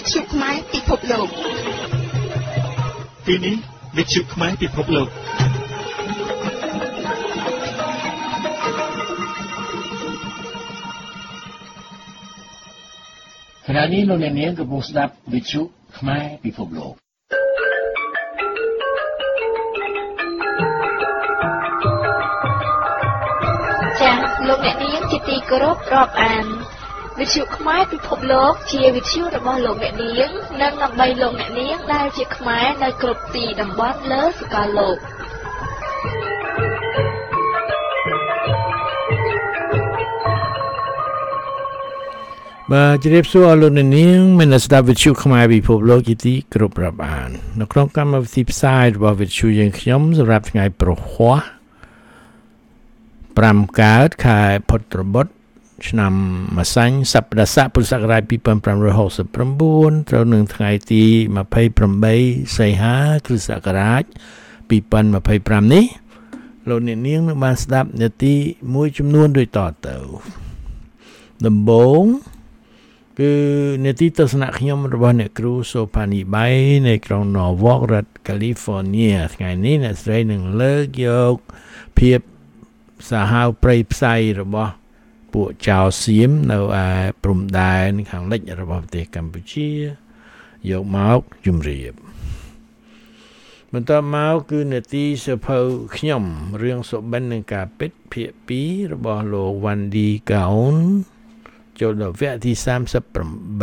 ទ្យុខ្មែរពិភពលោកទីនេះវិទ្យុខ្មែរពិភពលោកខណៈនេះលោកអ្នកនាងកំពុងស្ដាប់វិទ្យុខ្មែរពិភពលោកចា៎លោកអ្នកនាងជាទីគោរពរាប់អានវិទ្យុខ្មែរពិភពលោកជាវិទ្យុរបស់លោកអ្នកនាងនិងដើម្បីលោកអ្នកនាងដែលជាខ្មែរនៅគ្រប់ទីតំបន់លើសកលលោកបាទជម្រាបសួរលោកអ្នកនាងមានស្ដាប់វិទ្យុខ្មែរពិភពលោកជាទីគោរពរាប់អាននៅក្នុងកម្មវិធីផ្សាយរបស់វិទ្យុយើងខ្ញុំសម្រាប់ថ្ងៃប្រហ័ស5កើតខែផុតត្របុត្រឆ្នាំម្សាញ់សប្តាហ៍ស័កពុរសករាជ2569ត្រូវនឹងថ្ងៃទី28សីហាគ្រិស្តសករាជ2025នេះលោកអ្នកនាងនឹងបានស្ដាប់នាទីមួយចំនួនដូចតទៅដំបូងគឺនាទីទស្សនៈខ្ញុំរបស់អ្នកគ្រូសូផានីបៃនៅក្រុង Norwalk រដ្ឋ California ថ្ងៃនេះអ្នកស្រីនឹងលើកយកភាពសាហាវព្រៃផ្សៃរបស់ពួកចៅសៀមនៅឯព្រំដែនខាងលិចរបស់ប្រទេសកម្ពុជាយកមកជម្រាបបន្តមកគឺនាទីសភៅខ្ញុំរឿងសុបិននិងការពិតភាគ2របស់លោកវ៉ាន់ឌីកោនចូលដល់វគ្គទី38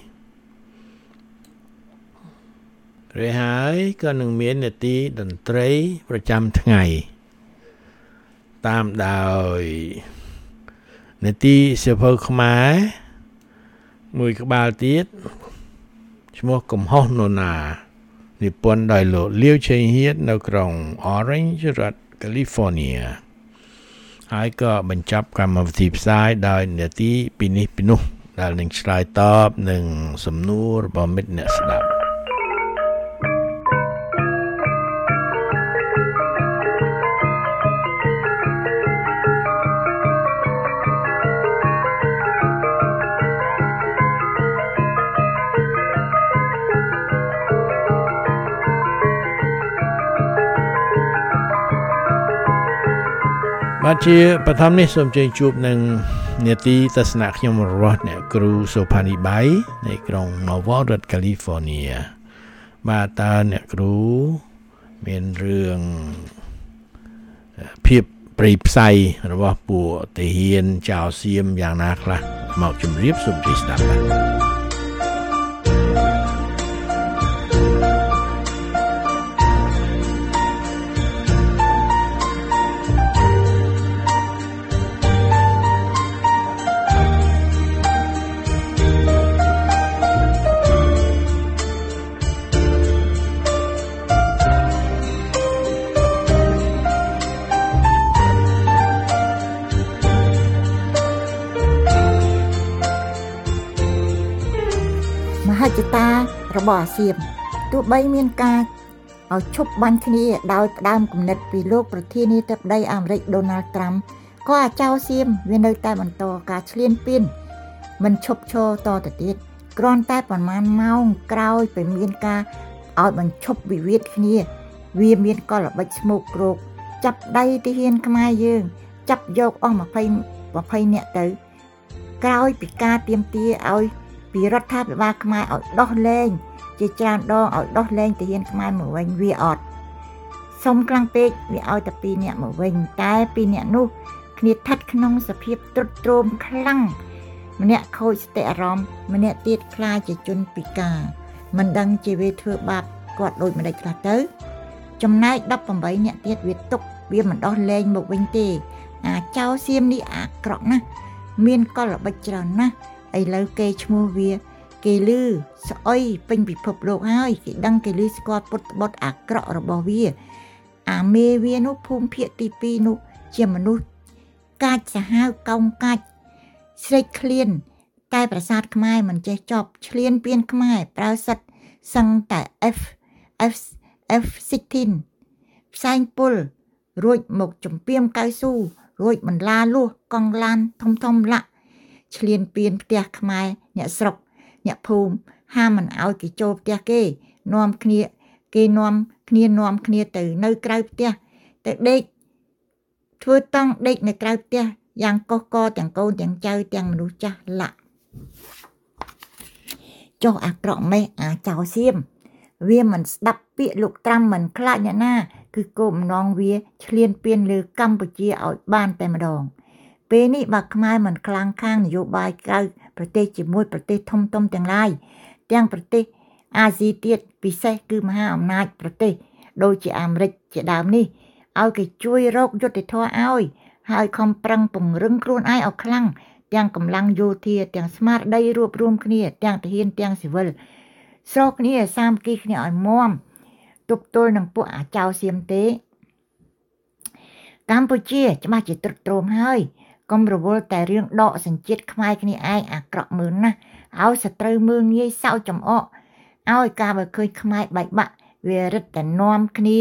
រហើយក៏នឹងមាននាទីតន្ត្រីប្រចាំថ្ងៃតាមដោយនាទីសភៅខ្មែរមួយក្បាលទៀតឈ្មោះកំហុសនរណានិពន្ធដោយលោកលាវឆេងហៀតនៅក្រុង Orange រដ្ឋ California ហើយក៏បញ្ចប់កម្មវិធីផ្សាយដោយនាទីពីនេះពីនោះដែលនឹងឆ្លើយតបនឹងសំណួររបស់មិត្តអ្នកស្ដាប់បាទជាបឋមនេះសូមជើញជួបនឹងនាទីទស្សនៈខ្ញុំរបស់អ្នកគ្រូសូផានីបៃនៅក្រុង Norwalk រដ្ឋ California បាទតើអ្នកគ្រូមានរឿងភាពព្រៃផ្សៃរបស់ពួកទាហានចៅសៀមយ៉ាងណាខ្លះមកជម្រាបសូមជួយស្ដាប់បាទរបស់អាស៊ានទោះបីមានការឲ្យឈប់បាញ់គ្នាដោយផ្ដើមគំនិតពីលោកប្រធានាធិបតីអាមេរិកដូណាល់ត្រាំក៏អាចៅសៀមវានៅតែបន្តការឈ្លានពានមិនឈប់ឈរតទៅទៀតគ្រាន់តែប្រមាណម៉ោងក្រោយពេលមានការឲ្យបញ្ឈប់វិវាទគ្នាវាមានកលល្បិចស្មោកគ្រោកចាប់ដៃទាហានខ្មែរយើងចាប់យកអស់20នាក់ទៅក្រោយពីការទាមទារឲ្យពីរដ្ឋាភិបាលខ្មែរឲ្យដោះលែងជាច្រើនដងឲ្យដោះលែងទាហានខ្មែរមកវិញវាអត់សុំខ្លាំងពេកវាឲ្យតែ2នាក់មកវិញតែ2នាក់នោះគ្នាស្ថិតក្នុងសភាពទ្រុឌទ្រោមខ្លាំងម្នាក់ខូចសតិអារម្មណ៍ម្នាក់ទៀតខ្លាចជាជនពិការមិនដឹងជាវាធ្វើបាបគាត់ដូចម្ដេចខ្លះទៅចំណែក18នាក់ទៀតវាទុកវាមិនដោះលែងមកវិញទេអាចៅសៀមនេះអាក្រក់ណាស់មានកលល្បិចច្រើនណាស់ឥឡូវគេឈ្មោះវាគេលឺស្អុយពេញពិភពលោកហើយគេដឹងគេលឺស្គាល់ពុតបុតអាក្រក់របស់វាអាមេវានោះភូមិភាគទី2នោះជាមនុស្សកាចសាហាវកោងកាចស្រេកឃ្លានតែប្រាសាទខ្មែរមិនចេះចប់ឈ្លានពានខ្មែរប្រើសិតសឹងតែ F16 ផ្សែងពុលរួចមកចំពីមកៅស៊ូរួចបន្លាលួសកង់ឡានធំលាក់ឈ្លានពានផ្ទះខ្មែរអ្នកស្រុកអ្នកភូមិហាមមិនឲ្យគេចូលផ្ទះគេនាំគ្នានាំគ្នាទៅនៅក្រៅផ្ទះទៅដេកធ្វើតង់ដេកនៅក្រៅផ្ទះយ៉ាងកុសកទាំងកូនទាំងចៅទាំងមនុស្សចាស់លាក់ចុះអាក្រក់ម៉េះអាចៅសៀមវាមិនស្ដាប់ពាក្យលោកត្រាំមិនខ្លាចអ្នកណាគឺគោលបំណងវាឈ្លានពានលើកម្ពុជាឲ្យបានតែម្ដងពេលនេះបើខ្មែរមិនខ្លាំងខាងនយោបាយក្រៅប្រទេសជាមួយប្រទេសធំទាំងឡាយទាំងប្រទេសអាស៊ីទៀតពិសេសគឺមហាអំណាចប្រទេសដូចជាអាមេរិកជាដើមនេះឲ្យគេជួយរកយុត្តិធម៌ឲ្យហើយខំប្រឹងពង្រឹងខ្លួនឯងឲ្យខ្លាំងទាំងកម្លាំងយោធាទាំងស្មារតីរួបរวมគ្នាទាំងទាហានទាំងស៊ីវិលស្រោគ្នាសាមគ្គីគ្នាឲ្យមាំទប់ទល់នឹងពួកអាចៅសៀមទេកម្ពុជាច្បាស់ជាទ្រុឌទ្រោមហើយកុំរវល់តែរឿងដកសញ្ជាតិខ្មែរគ្នាឯងអាក្រក់មើលណាស់ឲ្យសត្រូវមើលងាយសោកចំអកឲ្យការបើឃើញខ្មែរបែកបាក់វារឹតតែនាំគ្នា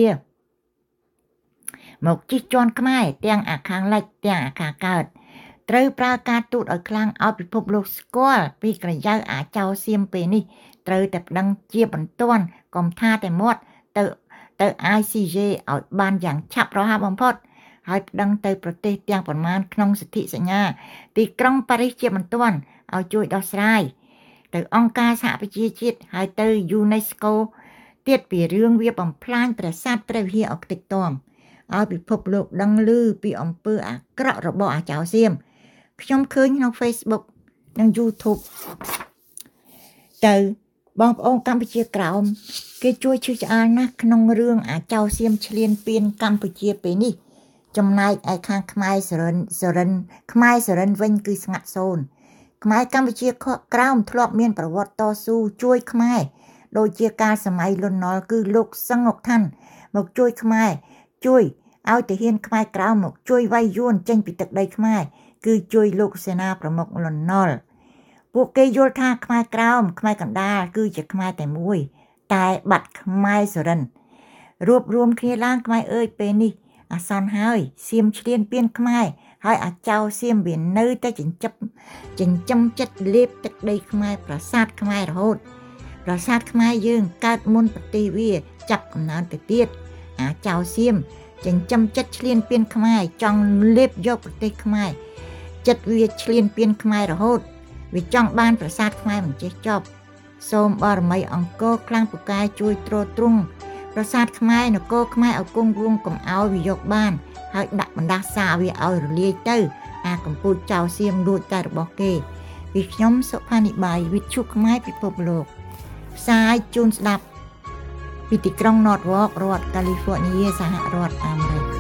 មកជិះជាន់ខ្មែរទាំងអាខាងលិចទាំងអាខាងកើតត្រូវប្រើការទូតឲ្យខ្លាំងឲ្យពិភពលោកស្គាល់ពីក្រយៅអាចៅសៀមពេលនេះត្រូវតែប្តឹងជាបន្ទាន់កុំថាតែមាត់ទៅ ICJ ឲ្យបានយ៉ាងឆាប់រហ័សបំផុតហើយប្តឹងទៅប្រទេសទាំងប៉ុន្មានក្នុងសន្ធិសញ្ញាទីក្រុងប៉ារីសជាបន្ទាន់ឲ្យជួយដោះស្រាយទៅអង្គការសហប្រជាជាតិហើយទៅ UNESCO ទៀតពីរឿងវាបំផ្លាញប្រាសាទព្រះវិហារអុកតិចតមឲ្យពិភពលោកដឹងឮពីអំពើអាក្រក់របស់អាចៅសៀមខ្ញុំឃើញក្នុង Facebook និង YouTube ទៅបងប្អូនកម្ពុជាក្រោមគេជួយឈឺឆ្អាលណាស់ក្នុងរឿងអាចៅសៀមឈ្លានពានកម្ពុជាពេលនេះចំណែកឯខាងខ្មែរសរិនវិញគឺស្ងាត់សូន្យខ្មែរកម្ពុជាក្រោមធ្លាប់មានប្រវត្តិតស៊ូជួយខ្មែរដូចជាការសម័យលន់នល់គឺលោកសឹងអុកថាន់មកជួយខ្មែរជួយឲ្យទាហានខ្មែរក្រោមមកជួយវាយយួនចេញពីទឹកដីខ្មែរគឺជួយលោកសេនាប្រមុខលន់នល់ពួកគេយល់ថាខ្មែរក្រោមខ្មែរកណ្ដាលគឺជាខ្មែរតែមួយតែបាត់ខ្មែរសរិនរួបរวมគ្នាឡើងខ្មែរអើយពេលនេះអាសន្នហើយសៀមឈ្លានពានខ្មែរហើយអាចៅសៀមវានៅតែចិញ្ចឹមចិត្តលេបទឹកដីខ្មែរប្រាសាទខ្មែររហូតប្រាសាទខ្មែរយើងកើតមុនប្រទេសវាចាប់កំណើតទៅទៀតអាចៅសៀមចិញ្ចឹមចិត្តឈ្លានពានខ្មែរចង់លេបយកប្រទេសខ្មែរចិត្តវាឈ្លានពានខ្មែររហូតវាចង់បានប្រាសាទខ្មែរមិនចេះចប់សូមបារមីអង្គរខ្លាំងពូកែជួយទ្រទ្រង់ប្រាសាទខ្មែរនគរខ្មែរឲ្យគង់វង្សកុំឲ្យវាយកបានហើយដាក់បណ្ដាសាវាឲ្យរលាយទៅអាកម្ពុជាចៅសៀមលួចតែរបស់គេពីខ្ញុំសុផានិបាយវិទ្យុខ្មែរពិភពលោកផ្សាយជូនស្ដាប់ពីទីក្រុង Norwalk រដ្ឋ California សហរដ្ឋអាមេរិក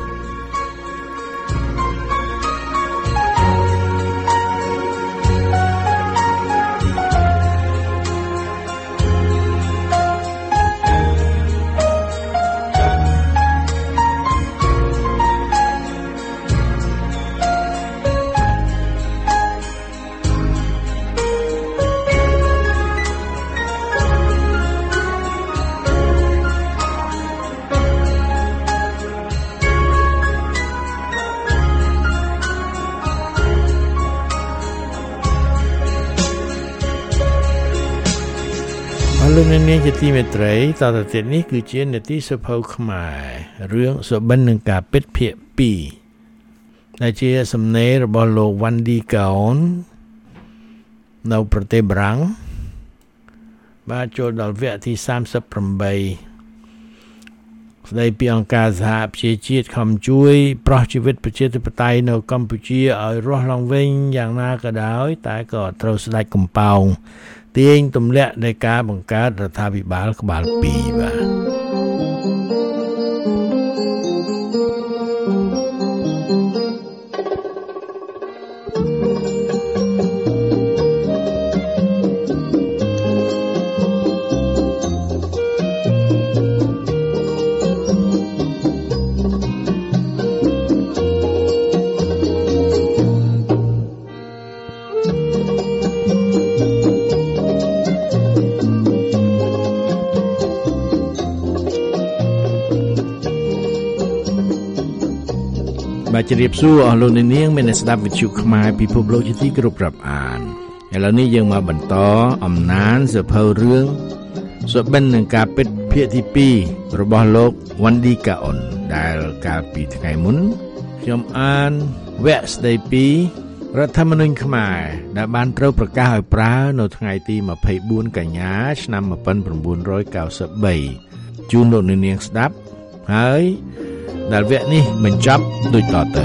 លោកអ្នកនាងជាទីមេត្រីតទៅទៀតនេះគឺជានេតិសភៅខ្មែររឿងសុបិននឹងការពិតភាគ2ដែលជាសំណេររបស់លោកវ៉ាន់ឌីកោននៅប្រទេសបារាំងបាទចូលដល់វគ្គទី38ស្ដីពីអង្គការសហប្រជាជាតិខំជួយប្រោះជីវិតប្រជាធិបតេយ្យនៅកម្ពុជាឲ្យរស់ឡើងវិញយ៉ាងណាក៏ដោយតែក៏ត្រូវស្ដេចកំប៉ោងទាញទម្លាក់នៃការបង្កើតរដ្ឋាភិបាលក្បាល2បាទបាទជម្រាបសួរអស់លោកអ្នកនាងមានស្ដាប់វិទ្យុខ្មែរពិភពលោកជាទីគោរពរាប់អានឥឡូវនេះយើងមកបន្តអំណានសភៅរឿងសុបិននឹងការពិតភាគទី2របស់លោកវ៉ាន់ឌីកាអុនដែលកាលពីថ្ងៃមុនខ្ញុំអានវគ្គស្ដីពីរដ្ឋធម្មនុញ្ញខ្មែរដែលបានត្រូវប្រកាសឲ្យប្រើនៅថ្ងៃទី24កញ្ញាឆ្នាំ1993ជូនលោកអ្នកនាងស្ដាប់ហើយដែលវគ្គនេះបញ្ចប់ដូចតទៅ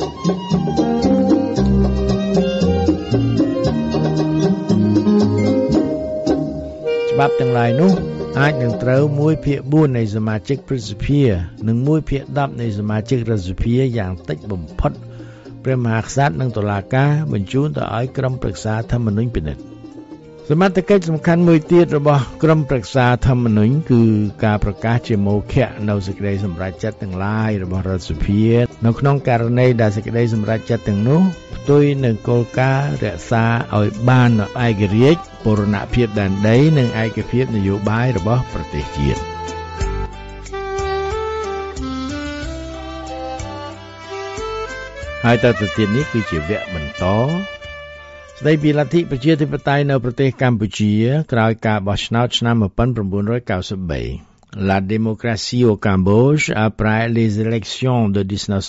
ច្បាប់ទាំងឡាយនោះអាចនឹងត្រូវ1/4នៃសមាជិកព្រឹទ្ធសភានិង1/10នៃសមាជិករដ្ឋសភាយ៉ាងតិចបំផុតព្រះមហាក្សត្រនិងតុលាការបញ្ជូនទៅឲ្យក្រុមប្រឹក្សាធម្មនុញ្ញពិនិត្យសមត្ថកិច្ចសំខាន់មួយទៀតរបស់ក្រុមប្រឹក្សាធម្មនុញ្ញគឺការប្រកាសជាមោខៈនៅសេចក្តីសម្រេចចិត្តទាំងឡាយរបស់រដ្ឋសភានៅក្នុងករណីដែលសេចក្តីសម្រេចចិត្តទាំងនោះផ្ទុយនឹងគោលការណ៍រក្សាឲ្យបានឯករាជ្យបូរណភាពដែនដីនិងឯកភាពនយោបាយរបស់ប្រទេសជាតិហើយតទៅទៀតនេះគឺជាវគ្គបន្តស្ដីពីលទ្ធិប្រជាធិបតេយ្យនៅប្រទេសកម្ពុជាក្រោយការបោះឆ្នោតឆ្នាំ1993 La démocratie au Cambodge après les élections de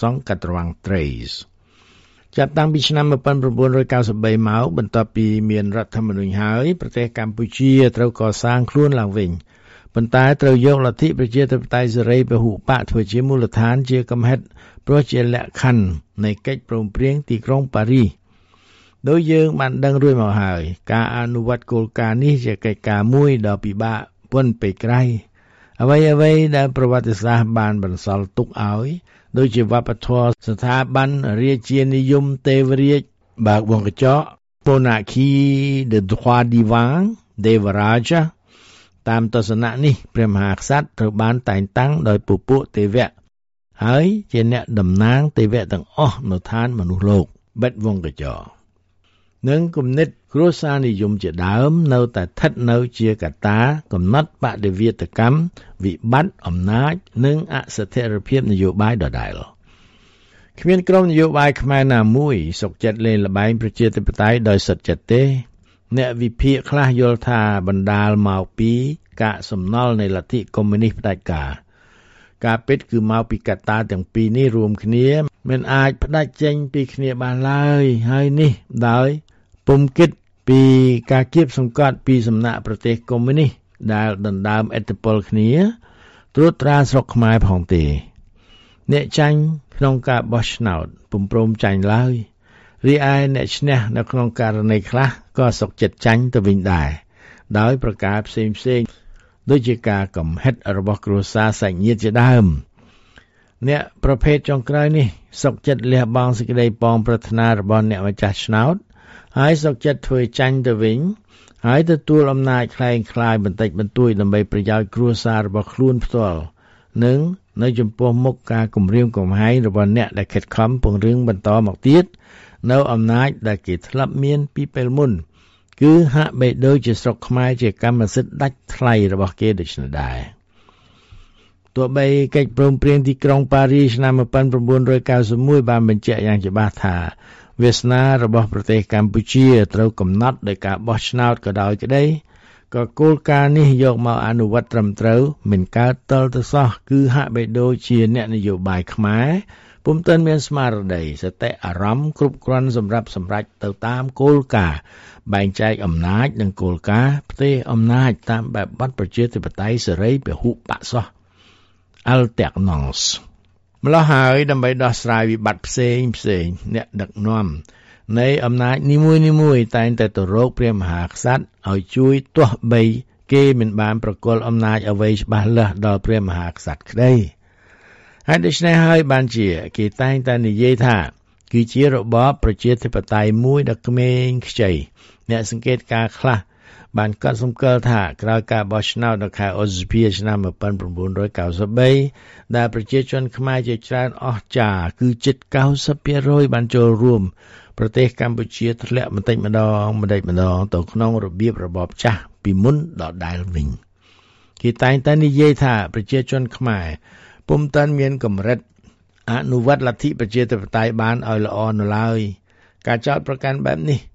1993ចាប់តាំងពីឆ្នាំ1993មកបន្ទាប់ពីមានរដ្ឋធម្មនុញ្ញហើយប្រទេសកម្ពុជាត្រូវកសាងខ្លួនឡើងវិញប៉ុន្តែត្រូវយកលទ្ធិប្រជាធិបតេយ្យសេរីពហុបកធ្វើជាមូលដ្ឋានជាកំហិតព្រោះជាលក្ខខណ្ឌនៃកិច្ចព្រមព្រៀងទីក្រុងប៉ារីសដោយយើងបានដឹងរួចមកហើយការអនុវត្តគោលការណ៍នេះជាកិច្ចការមួយដ៏ពិបាកពន់ពេកក្រៃអ្វីៗដែលប្រវត្តិសាស្ត្របានបន្សល់ទុកឲ្យដូចជាវប្បធម៌ស្ថាប័នរាជានិយមទេវរាជបើកវងកញ្ចក់ Monarchie de droit divin Devaraja តាមទស្សនៈនេះព្រះមហាក្សត្រត្រូវបានតែងតាំងដោយពពួកទេវៈហើយជាអ្នកតំណាងទេវៈទាំងអស់នៅឋានមនុស្សលោកបិទវងកញ្ចក់និងគំនិតគ្រួសារនិយមជាដើមនៅតែស្ថិតនៅជាកត្តាកំណត់បដិវាទកម្មវិបត្តិអំណាចនិងអស្ថិរភាពនយោបាយដដែលគ្មានក្រុមនយោបាយខ្មែរណាមួយសុខចិត្តលេងល្បែងប្រជាធិបតេយ្យដោយសុទ្ធចិត្តទេអ្នកវិភាគខ្លះយល់ថាបណ្ដាលមកពីការសំណល់នៃលទ្ធិកុម្មុយនីសផ្ដាច់ការពិតគឺមកពីកត្តាទាំងពីរនេះរួមគ្នាមិនអាចផ្ដាច់ចេញពីគ្នាបានឡើយហើយនេះដោយពុំគិតពីការគៀបសង្កត់ពីសំណាក់ប្រទេសកុម្មុយនីសដែលដណ្ដើមឥទ្ធិពលគ្នាត្រួតត្រាស្រុកខ្មែរផងទេអ្នកចាញ់ក្នុងការបោះឆ្នោតពុំព្រមចាញ់ឡើយរីឯអ្នកឈ្នះនៅក្នុងករណីខ្លះក៏សុខចិត្តចាញ់ទៅវិញដែរដោយប្រការផ្សេងដូចជាការកំហិតរបស់គ្រួសារសាច់ញាតិជាដើមអ្នកប្រភេទចុងក្រោយនេះសុខចិត្តលះបង់សេចក្តីប៉ងប្រាថ្នារបស់អ្នកម្ចាស់ឆ្នោតហើយសុខចិត្តធ្វើចាញ់ទៅវិញហើយទទួលអំណាចคล้ายคล้ายបន្តិចបន្តួចដើម្បីប្រយោជន៍គ្រួសាររបស់ខ្លួនផ្ទាល់និងនៅចំពោះមុខការគំរាមកំហែងរបស់អ្នកដែលខិតខំពង្រឹងបន្តមកទៀតនៅអំណាចដែលគេធ្លាប់មានពីពេលមុនគឺហាក់បីដូចជាស្រុកខ្មែរជាកម្មសិទ្ធិដាច់ថ្លៃរបស់គេដូច្នេះដែរទោះបីកិច្ចព្រមព្រៀងទីក្រុងប៉ារីសឆ្នាំ1991បានបញ្ជាក់យ៉ាងច្បាស់ថាវាសនារបស់ប្រទេសកម្ពុជាត្រូវកំណត់ដោយការបោះឆ្នោតក៏ដោយក្តីក៏គោលការណ៍នេះយកមកអនុវត្តត្រឹមត្រូវមិនកើតតល់ទៅសោះគឺហាក់បីដូចជាអ្នកនយោបាយខ្មែរពុំទាន់មានស្មារតីសតិអារម្មណ៍គ្រប់គ្រាន់សម្រាប់សម្រេចទៅតាមគោលការណ៍បែងចែកអំណាចនិងគោលការណ៍ផ្ទេរអំណាចតាមបែបបទប្រជាធិបតេយ្យសេរីពហុបកសោះ Alternance ម្ល៉េះហើយដើម្បីដោះស្រាយវិបត្តិផ្សេងអ្នកដឹកនាំនៃអំណាចនីមួយៗតែងតែទៅរកព្រះមហាក្សត្រឲ្យជួយទោះបីគេមិនបានប្រគល់អំណាចអ្វីច្បាស់លាស់ដល់ព្រះមហាក្សត្រក្តីហើយដូច្នេះហើយបានជាគេតែងតែនិយាយថាគឺជារបបប្រជាធិបតេយ្យមួយដ៏ក្មេងខ្ចីអ្នកសង្កេតការខ្លះបានកត់សម្គាល់ថាក្រោយការបោះឆ្នោតនៅខែឧសភាឆ្នាំ1993ដែលប្រជាជនខ្មែរជាច្រើនអស់ចាគឺជិត 90% បានចូលរួមប្រទេសកម្ពុជាធ្លាក់បន្តិចម្ដងទៅក្នុងរបៀបរបបចាស់ពីមុនដដែលវិញគេតែងតែនិយាយថាប្រជាជនខ្មែរពុំតាន់មានកម្រិតអនុវត្តលទ្ធិប្រជាធិបតេយ្យបានឲ្យល្អនៅឡើយការចោទប្រកាន់បែបនេះ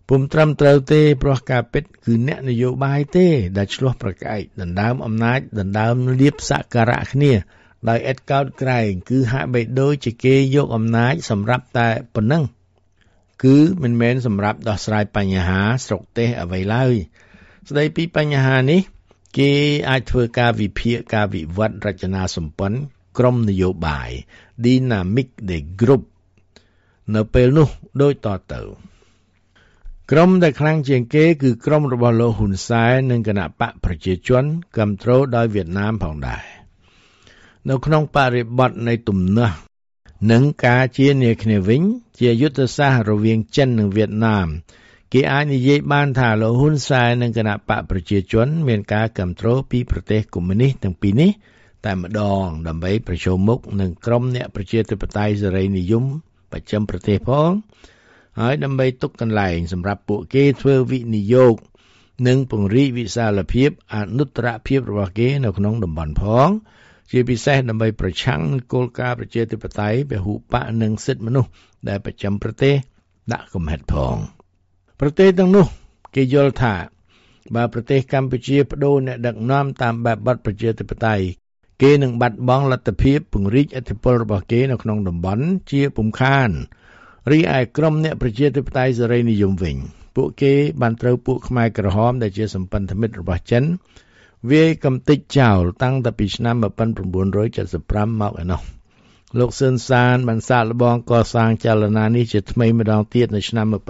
ពុំត្រឹមត្រូវទេព្រោះការពិតគឺអ្នកនយោបាយទេដែលឆ្លោះប្រកែកដណ្ដើមអំណាចដណ្ដើមលៀបសក្ការៈគ្នាដោយឥតកោតក្រែងគឺហាក់បីដូចជាគេយកអំណាចសម្រាប់តែប៉ុណ្ណឹងគឺមិនមែនសម្រាប់ដោះស្រាយបញ្ហាស្រុកទេសអ្វីឡើយស្ដីពីបញ្ហានេះគេអាចធ្វើការវិភាគការវិវត្តរចនាសម្ព័ន្ធក្រុមនយោបាយ Dynamic de Group នៅពេលនោះដូចតទៅក្រុមដែលខ្លាំងជាងគេគឺក្រុមរបស់លោកហ៊ុនសែននិងគណៈបកប្រជាជនគាំទ្រដោយវៀតណាមផងដែរនៅក្នុងបរិបទនៃទំនាស់និងការជានាគ្នាវិញជាយុទ្ធសាស្ត្ររវាងចិននិងវៀតណាមគេអាចនិយាយបានថាលោកហ៊ុនសែននិងគណៈបកប្រជាជនមានការគាំទ្រពីប្រទេសកុម្មុយនីសទាំងពីរនេះតែម្ដងដើម្បីប្រជុំមុខនឹងក្រុមអ្នកប្រជាធិបតេយ្យសេរីនិយមបច្ចឹមប្រទេសផងហើយដើម្បីទុកកន្លែងសម្រាប់ពួកគេធ្វើវិនិយោគនិងពង្រីកវិសាលភាពអនុត្តរភាពរបស់គេនៅក្នុងតំបន់ផងជាពិសេសដើម្បីប្រឆាំងនឹងគោលការណ៍ប្រជាធិបតេយ្យពហុបកនិងសិទ្ធិមនុស្សដែលបច្ចឹមប្រទេសដាក់កំហិតផងប្រទេសទាំងនោះគេយល់ថាបើប្រទេសកម្ពុជាបដូរអ្នកដឹកនាំតាមបែបបទប្រជាធិបតេយ្យគេនឹងបាត់បង់លទ្ធភាពពង្រីកឥទ្ធិពលរបស់គេនៅក្នុងតំបន់ជាពុំខានរីឯក្រុមអ្នកប្រជាធិបតេយ្យសេរីនិយមវិញពួកគេបានត្រូវពួកខ្មែរក្រហមដែលជាសម្ព័ន្ធមិត្តរបស់ចិនវាយកំទេចចោលតាំងតែពីឆ្នាំ1975មកឯណោះលោកសឿនសានបានសាកល្បងកសាងចលនានេះជាថ្មីម្ដងទៀតនៅឆ្នាំ1979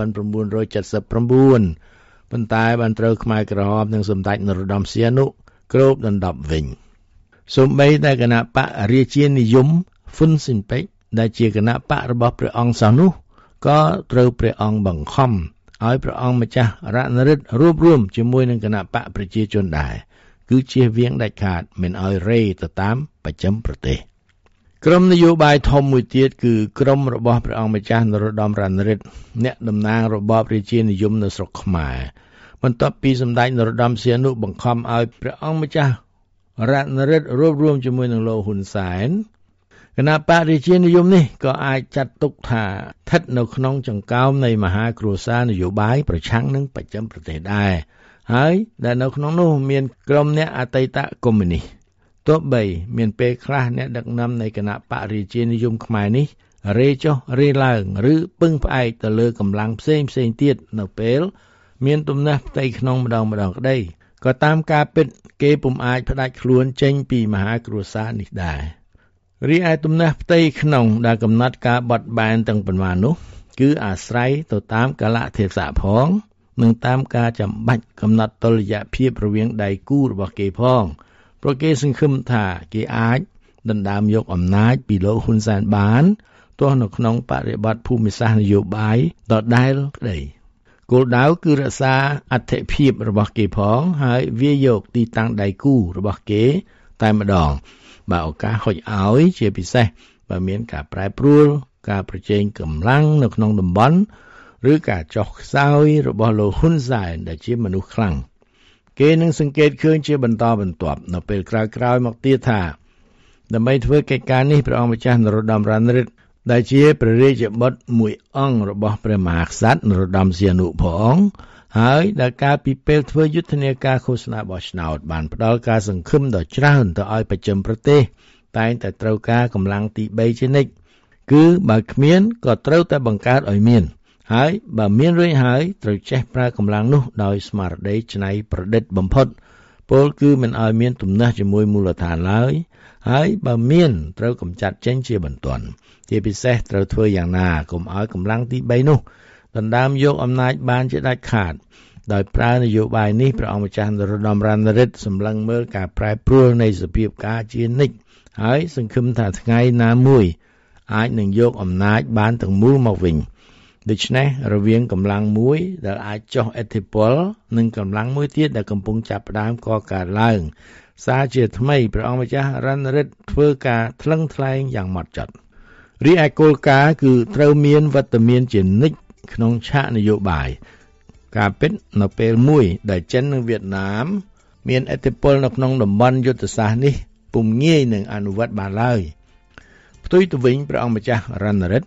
ប៉ុន្តែបានត្រូវខ្មែរក្រហមនិងសម្ដេចនរោត្តមសីហនុគ្របដណ្ដប់វិញសូម្បីតែគណៈបករាជានិយមហ៊ុនស៊ិនប៉ិចដែលជាគណៈបករបស់ព្រះអង្គសោះនោះក៏ត្រូវព្រះអង្គបង្ខំឲ្យព្រះអង្គម្ចាស់រណរិទ្ធរួបរวมជាមួយនឹងគណៈបកប្រជាជនដែរគឺជៀសវាងដាច់ខាតមិនឲ្យរេទៅតាមបច្ចឹមប្រទេសក្រុមនយោបាយធំមួយទៀតគឺក្រុមរបស់ព្រះអង្គម្ចាស់នរោត្តមរណរិទ្ធអ្នកតំណាងរបបរាជានិយមនៅស្រុកខ្មែរបន្ទាប់ពីសម្ដេចនរោត្តមសីហនុបង្ខំឲ្យព្រះអង្គម្ចាស់រណរិទ្ធរួបរวมជាមួយនឹងលោកហ៊ុនសែនគណៈបករាជានិយមនេះក៏អាចចាត់ទុកថាស្ថិតនៅក្នុងចង្កោមនៃមហាគ្រួសារនយោបាយប្រឆាំងនឹងបច្ចឹមប្រទេសដែរហើយដែលនៅក្នុងនោះមានក្រុមអ្នកអតីតកុម្មុយនីសទោះបីមានពេលខ្លះអ្នកដឹកនាំនៃគណៈបករាជានិយមខ្មែរនេះរេចុះរេឡើងឬពឹងផ្អែកទៅលើកម្លាំងផ្សេងទៀតនៅពេលមានទំនាស់ផ្ទៃក្នុងម្ដងក្តីក៏តាមការពិតគេពុំអាចផ្ដាច់ខ្លួនចេញពីមហាគ្រួសារនេះដែររីឯទំនាស់ផ្ទៃក្នុងដែលកំណត់ការបត់បែនទាំងប៉ុន្មាននោះគឺអាស្រ័យទៅតាមកាលៈទេសៈផងនិងតាមការចាំបាច់កំណត់តុល្យភាពរវាងដៃគូរបស់គេផងព្រោះគេសង្ឃឹមថាគេអាចដណ្ដើមយកអំណាចពីលោកហ៊ុនសែនបានទោះនៅក្នុងបរិបទភូមិសាស្ត្រនយោបាយដដែលក្តីគោលដៅគឺរក្សាអធិភាពរបស់គេផងហើយវាយកទីតាំងដៃគូរបស់គេតែម្ដងបើឱកាសហុចឲ្យជាពិសេសបើមានការប្រែប្រួលការប្រជែងកម្លាំងនៅក្នុងតំបន់ឬការចុះខ្សោយរបស់លោកហ៊ុនសែនដែលជាមនុស្សខ្លាំងគេនឹងសង្កេតឃើញជាបន្តបន្ទាប់នៅពេលក្រោយៗមកទៀតថាដើម្បីធ្វើកិច្ចការនេះព្រះអង្គម្ចាស់នរោត្តមរណរិទ្ធដែលជាព្រះរាជបុត្រមួយអង្គរបស់ព្រះមហាក្សត្រនរោត្តមសីហនុផងហើយដែលកាលពីពេលធ្វើយុទ្ធនាការឃោសនាបោះឆ្នោតបានផ្ដល់ការសង្ឃឹមដ៏ច្រើនទៅឲ្យបច្ចឹមប្រទេសតែងតែត្រូវការកម្លាំងទី3ជានិច្ចគឺបើគ្មានក៏ត្រូវតែបង្កើតឲ្យមានហើយបើមានរួចហើយត្រូវចេះប្រើកម្លាំងនោះដោយស្មារតីច្នៃប្រឌិតបំផុតពោលគឺមិនឲ្យមានទំនាស់ជាមួយមូលដ្ឋានឡើយហើយបើមានត្រូវកម្ចាត់ចេញជាបន្ទាន់ជាពិសេសត្រូវធ្វើយ៉ាងណាកុំឲ្យកម្លាំងទី3នោះដណ្ដើមយកអំណាចបានជាដាច់ខាតដោយប្រើនយោបាយនេះព្រះអង្គម្ចាស់នរោត្តមរណរិទ្ធសម្លឹងមើលការប្រែប្រួលនៃសភាពការជានិច្ចហើយសង្ឃឹមថាថ្ងៃណាមួយអាចនឹងយកអំណាចបានទាំងមូលមកវិញដូច្នេះរវាងកម្លាំងមួយដែលអាចចុះឥទ្ធិពលនិងកម្លាំងមួយទៀតដែលកំពុងចាប់ផ្ដើមកកើតឡើងសារជាថ្មីព្រះអង្គម្ចាស់រណរិទ្ធធ្វើការថ្លឹងថ្លែងយ៉ាងហ្មត់ចត់រីឯគោលការណ៍គឺត្រូវមានវត្តមានជានិច្ចក្នុងឆាកនយោបាយការពិតនៅពេលមួយដែលចិននិងវៀតណាមមានឥទ្ធិពលនៅក្នុងតំបន់យុទ្ធសាស្ត្រនេះពុំងាយនឹងអនុវត្តបានឡើយផ្ទុយទៅវិញព្រះអង្គម្ចាស់រណរិទ្ធ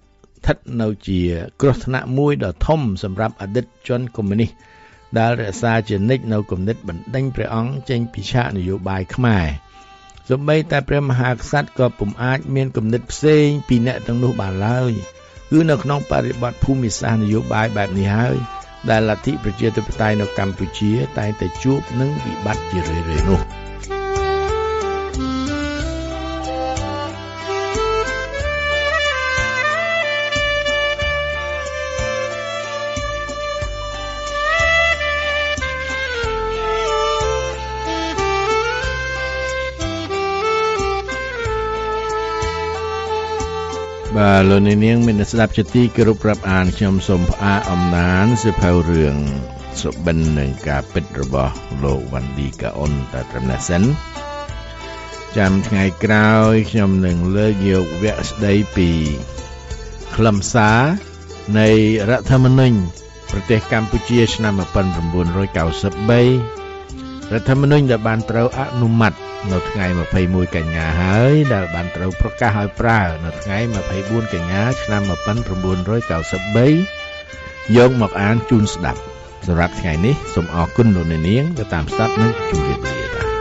ស្ថិតនៅជាគ្រោះថ្នាក់មួយដ៏ធំសម្រាប់អតីតជនកុម្មុយនីសដែលរក្សាជានិច្ចនៅគំនិតបណ្ដេញព្រះអង្គចេញពីឆាកនយោបាយខ្មែរសូម្បីតែព្រះមហាក្សត្រក៏ពុំអាចមានគំនិតផ្សេងពីអ្នកទាំងនោះបានឡើយគឺនៅក្នុងបរិបទភូមិសាស្ត្រនយោបាយបែបនេះហើយដែលលទ្ធិប្រជាធិបតេយ្យនៅកម្ពុជាតែងតែជួបនឹងវិបត្តិជារឿយៗនោះបាទលោកនាងមានស្ដាប់ជាទីគោរពរាប់អានខ្ញុំសូមផ្អាកអំណានសិភៅរឿងសុបិននិងការពិតរបស់លោកវ៉ាន់ឌីកាអ៊ុនតែត្រឹមនេះសិនចាំថ្ងៃក្រោយខ្ញុំនឹងលើកយកវគ្គស្ដីពីខ្លឹមសារនៃរដ្ឋធម្មនុញ្ញប្រទេសកម្ពុជាឆ្នាំ1993រដ្ឋធម្មនុញ្ញដែលបានត្រូវអនុម័តនៅថ្ងៃ21កញ្ញាហើយដែលបានត្រូវប្រកាសឲ្យប្រើនៅថ្ងៃ24កញ្ញាឆ្នាំ1993យកមកអានជូនស្ដាប់សម្រាប់ថ្ងៃនេះសូមអរគុណលោកអ្នកនាងដែលតាមស្ដាប់និងជម្រាបលា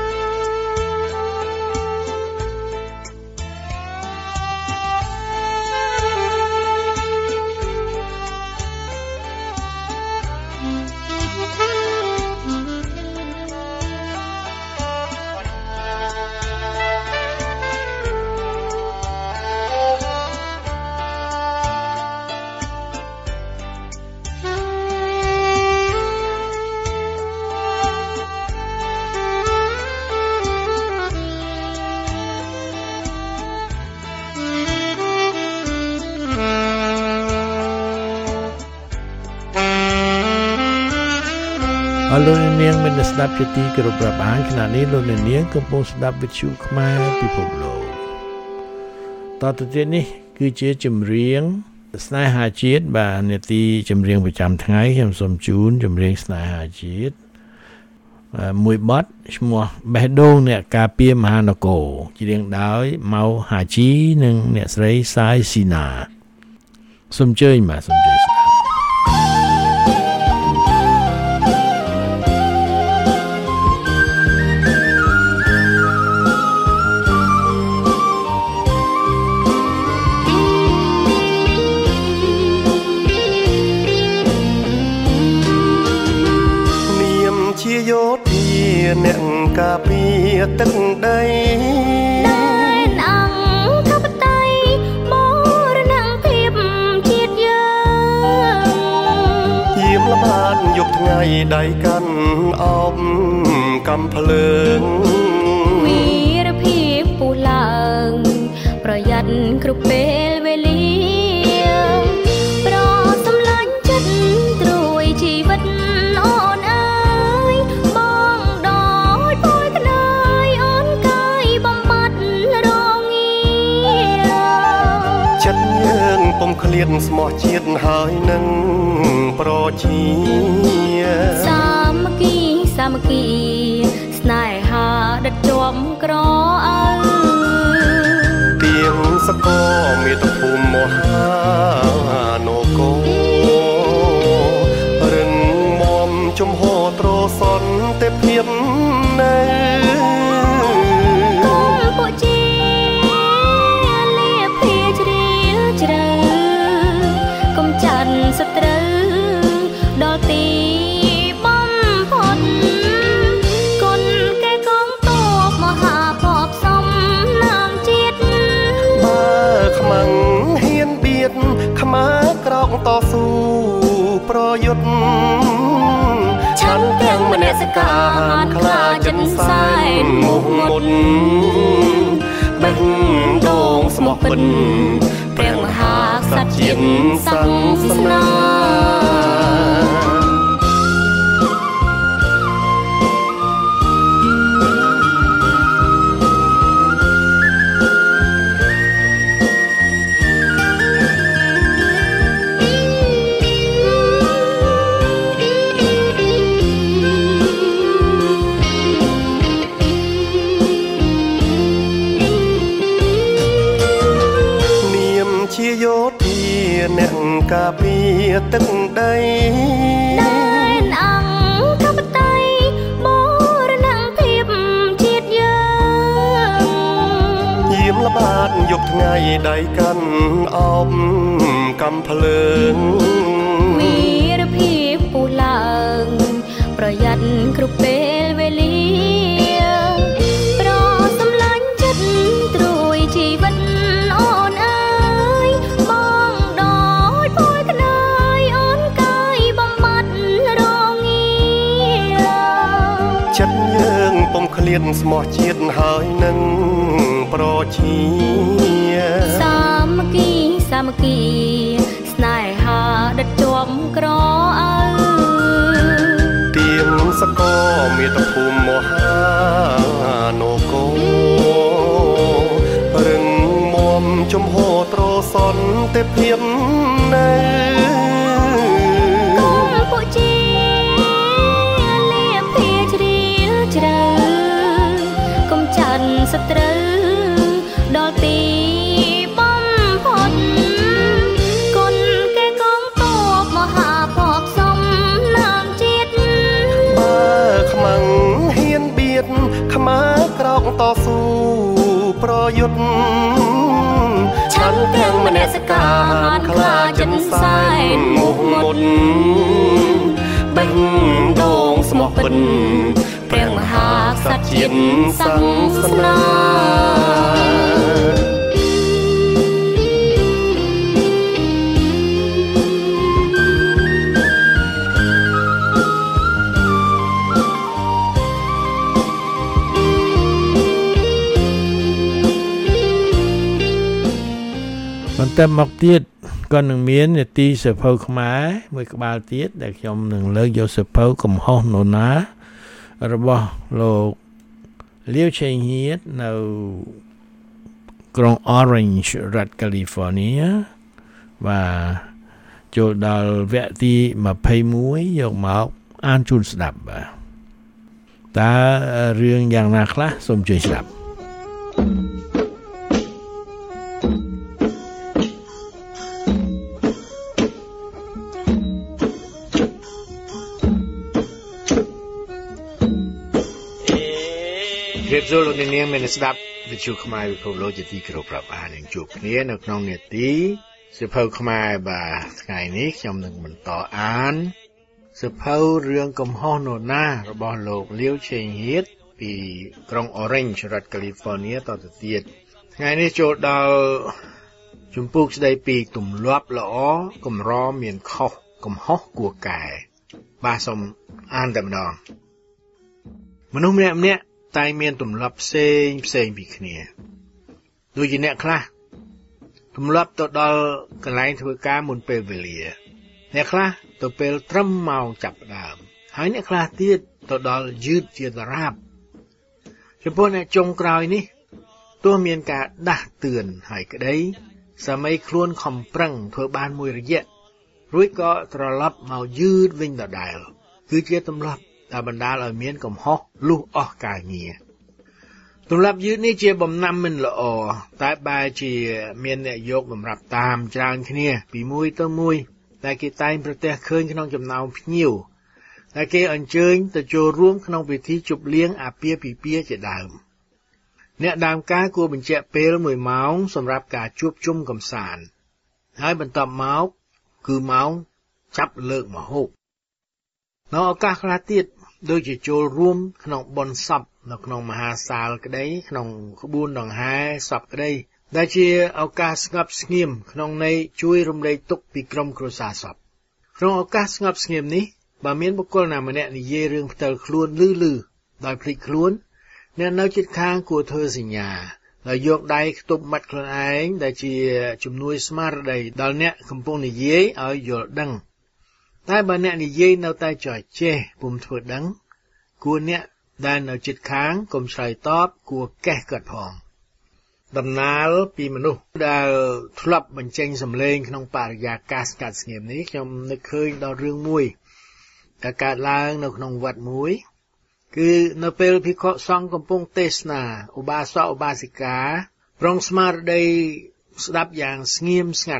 លោកនាងមានស្ដាប់ជាទីគោរពរាប់អានខណៈនេះលោកនាងកំពុងស្ដាប់វិទ្យុខ្មែរពិភពលោកតទៅទៀតនេះគឺជាចម្រៀងស្នេហាជាតិបាទនាទីចម្រៀងប្រចាំថ្ងៃខ្ញុំសូមជូនចម្រៀងស្នេហាជាតិមួយបទឈ្មោះបេះដូងអ្នកការពារមហានគរច្រៀងដោយម៉ៅហាជីនិងអ្នកស្រីសាយស៊ីណាសូមអញ្ជើញបាទសូមអញ្ជើញអ្នកការពារទឹកដីដែនអង្គធិបតេយ្យមរណភាពជាតិយើងយាមល្បាតយប់ថ្ងៃដៃកាន់អោបកំភ្លើងវីរភាពពុះឡើងប្រយ័ត្នគ្រប់ពេលវេលាប្រសម្លាញ់ចិត្តត្រួយជីវិតពុំឃ្លាតស្មោះជាតិហើយនឹងប្រជាសាមគ្គីសាមគ្គីស្នេហាដិតជាប់ក្រអើទៀងសកលមាតុភូមិមហានគររឹងមាំជំហរត្រសន្តិភាពនៅសត្រូវដល់ទីបំផុតគុណកែកងទ័ពមហាភពសំណាងជាតិបើខ្មាំងហ៊ានបៀតខ្មាក្រោកតស៊ូប្រយុទ្ធឆន្ទទាំងមនសិការហានខ្លាចិនសែនមុខមុតបេះដូងស្មោះពិនព្រះមហាក្សត្រជាតិសង្ឃសាសនានាមជាយោធាពារទឹកដីដែនអង្គធិបតេយ្យបរណភាពជាតិយើងយាមល្បាតយប់ថ្ងៃដៃកាន់អបកំភ្លើងវីរភាពពុះឡើងប្រយ័ត្នគ្រប់ពេលវេលាប្រសម្លាញ់ចិត្តត្រួយជីវិតអូនអើយបងដោយពួយក្នើយអូនកាយបំបត្តិរងាចិត្តយើងពុំឃ្លានស្មោះជាតិហើយនឹងប្រជាសាមគ្គីស្នេហាដិតជាប់ក្រអើទៀងសកលមាតុភូមិមហានគររឹងមាំជំហរត្រសន្តិភាពនៅកុំពុជាលាភាជ្រៀលជ្រៅកុំចាន់សត្រូវដល់ទីបំផុតគុណគេកងទ័ពមហាភ័ព្វសំណាមជាតិបើខ្មាំងហ៊ានបៀតខ្មែរក្រោកតស៊ូប្រយុទ្ធឆន្ទទាំងមនសិការហានខ្លាចិនសែនមុខមុតបេះដូងស្មោះពិនព្រះមហាក្សត្រជាតិសង្ឃនាបន្ទាប់មកទៀតក៏នឹងមាននីតិសភៅខ្មែរមួយក្បាលទៀតដែលខ្ញុំនឹងលើកយកសភៅកំហុសនរណារបស់លោកលាវឆេងហៀតនៅក្រុង Orange រដ្ឋ California បាទចូលដល់វគ្គទី21យកមកអានជូនស្ដាប់បាទតើរឿងយ៉ាងណាខ្លះសូមជួយស្ដាប់រៀបសួរលោកនាងមានស្ដាប់វិទ្យុខ្មែរពិភពលោកជាទីគោរពរាប់អាននឹងជួបគ្នានៅក្នុងនេតិសៀវភៅខ្មែរបាទថ្ងៃនេះខ្ញុំនឹងបន្តអានសៀវភៅរឿងកំហុសនរណារបស់លោកលាវឆេងហៀតពីក្រុង Orange រដ្ឋ California តទៅទៀតថ្ងៃនេះចូលដល់ជំពូកស្ដីពីទម្លាប់ល្អកម្រមានខុសកំហុសគួរកែបាទសូមអានតែម្ដងមនុស្សម្នាក់តែមានទម្លាប់ផ្សេងពីគ្នាដូចជាអ្នកខ្លះទម្លាប់ទៅដល់កន្លែងធ្វើការមុនពេលវេលាអ្នកខ្លះទៅពេលត្រឹមម៉ោងចាប់ផ្ដើមហើយអ្នកខ្លះទៀតទៅដល់យឺតជាតារាបចំពោះអ្នកចុងក្រោយនេះទោះមានការដាស់តឿនហើយក្តីសម័យខ្លួនខំប្រឹងធ្វើបានមួយរយៈរួចក៏ត្រឡប់មកយឺតវិញដដែលគឺជាទម្លាប់ដែលបណ្ដាលឲ្យមានកំហុសលុះអស់ការងារទម្លាប់យឺតនេះជាបំណាំមិនល្អតែបែរជាមានអ្នកយកតម្រាប់តាមច្រើនគ្នាពីមួយទៅមួយតែគេតែងប្រទះឃើញក្នុងចំណោមភ្ញៀវដែលគេអញ្ជើញទៅចូលរួមក្នុងពិធីជប់លៀងអាពាហ៍ពិពាហ៍ជាដើមអ្នកដើមការគួរបញ្ជាក់ពេល1ម៉ោងសម្រាប់ការជួបជុំកម្សាន្តហើយបន្ទាប់មកគឺម៉ោងចាប់លើកម្ហូបនៅឱកាសខ្លះទៀតដូចជាចូលរួមក្នុងបុណ្យសពនៅក្នុងមហាសាលក្តីក្នុងក្បួនដង្ហែសពក្តីដែលជាឱកាសស្ងប់ស្ងៀមក្នុងន័យជួយរំលែកទុក្ខពីក្រុមគ្រួសារសពក្នុងឱកាសស្ងប់ស្ងៀមនេះបើមានបុគ្គលណាម្នាក់និយាយរឿងផ្ទាល់ខ្លួនឮដោយភ្លេចខ្លួនអ្នកនៅជិតខាងគួរធ្វើសញ្ញាដោយយកដៃខ្ទប់មាត់ខ្លួនឯងដែលជាជំនួយស្មារតីដល់អ្នកកំពុងនិយាយឲ្យយល់ដឹងតែបើអ្នកនិយាយនៅតែចោះចេះពុំធ្វើដឹងគួរអ្នកដែលនៅជិតខាងកុំឆ្លើយតបគួរកេះគាត់ផងដំណាលពីមនុស្សដែលធ្លាប់បញ្ចេញសម្លេងក្នុងបរិយាកាសស្ងាត់ស្ងៀមនេះខ្ញុំនឹកឃើញដល់រឿងមួយដែលកើតឡើងនៅក្នុងវត្តមួយគឺនៅពេលភិក្ខុសង្ឃកំពុងទេសនាឧបាសកឧបាសិកាប្រុងស្មារតីស្ដាប់យ៉ាងស្ងៀមស្ងាត់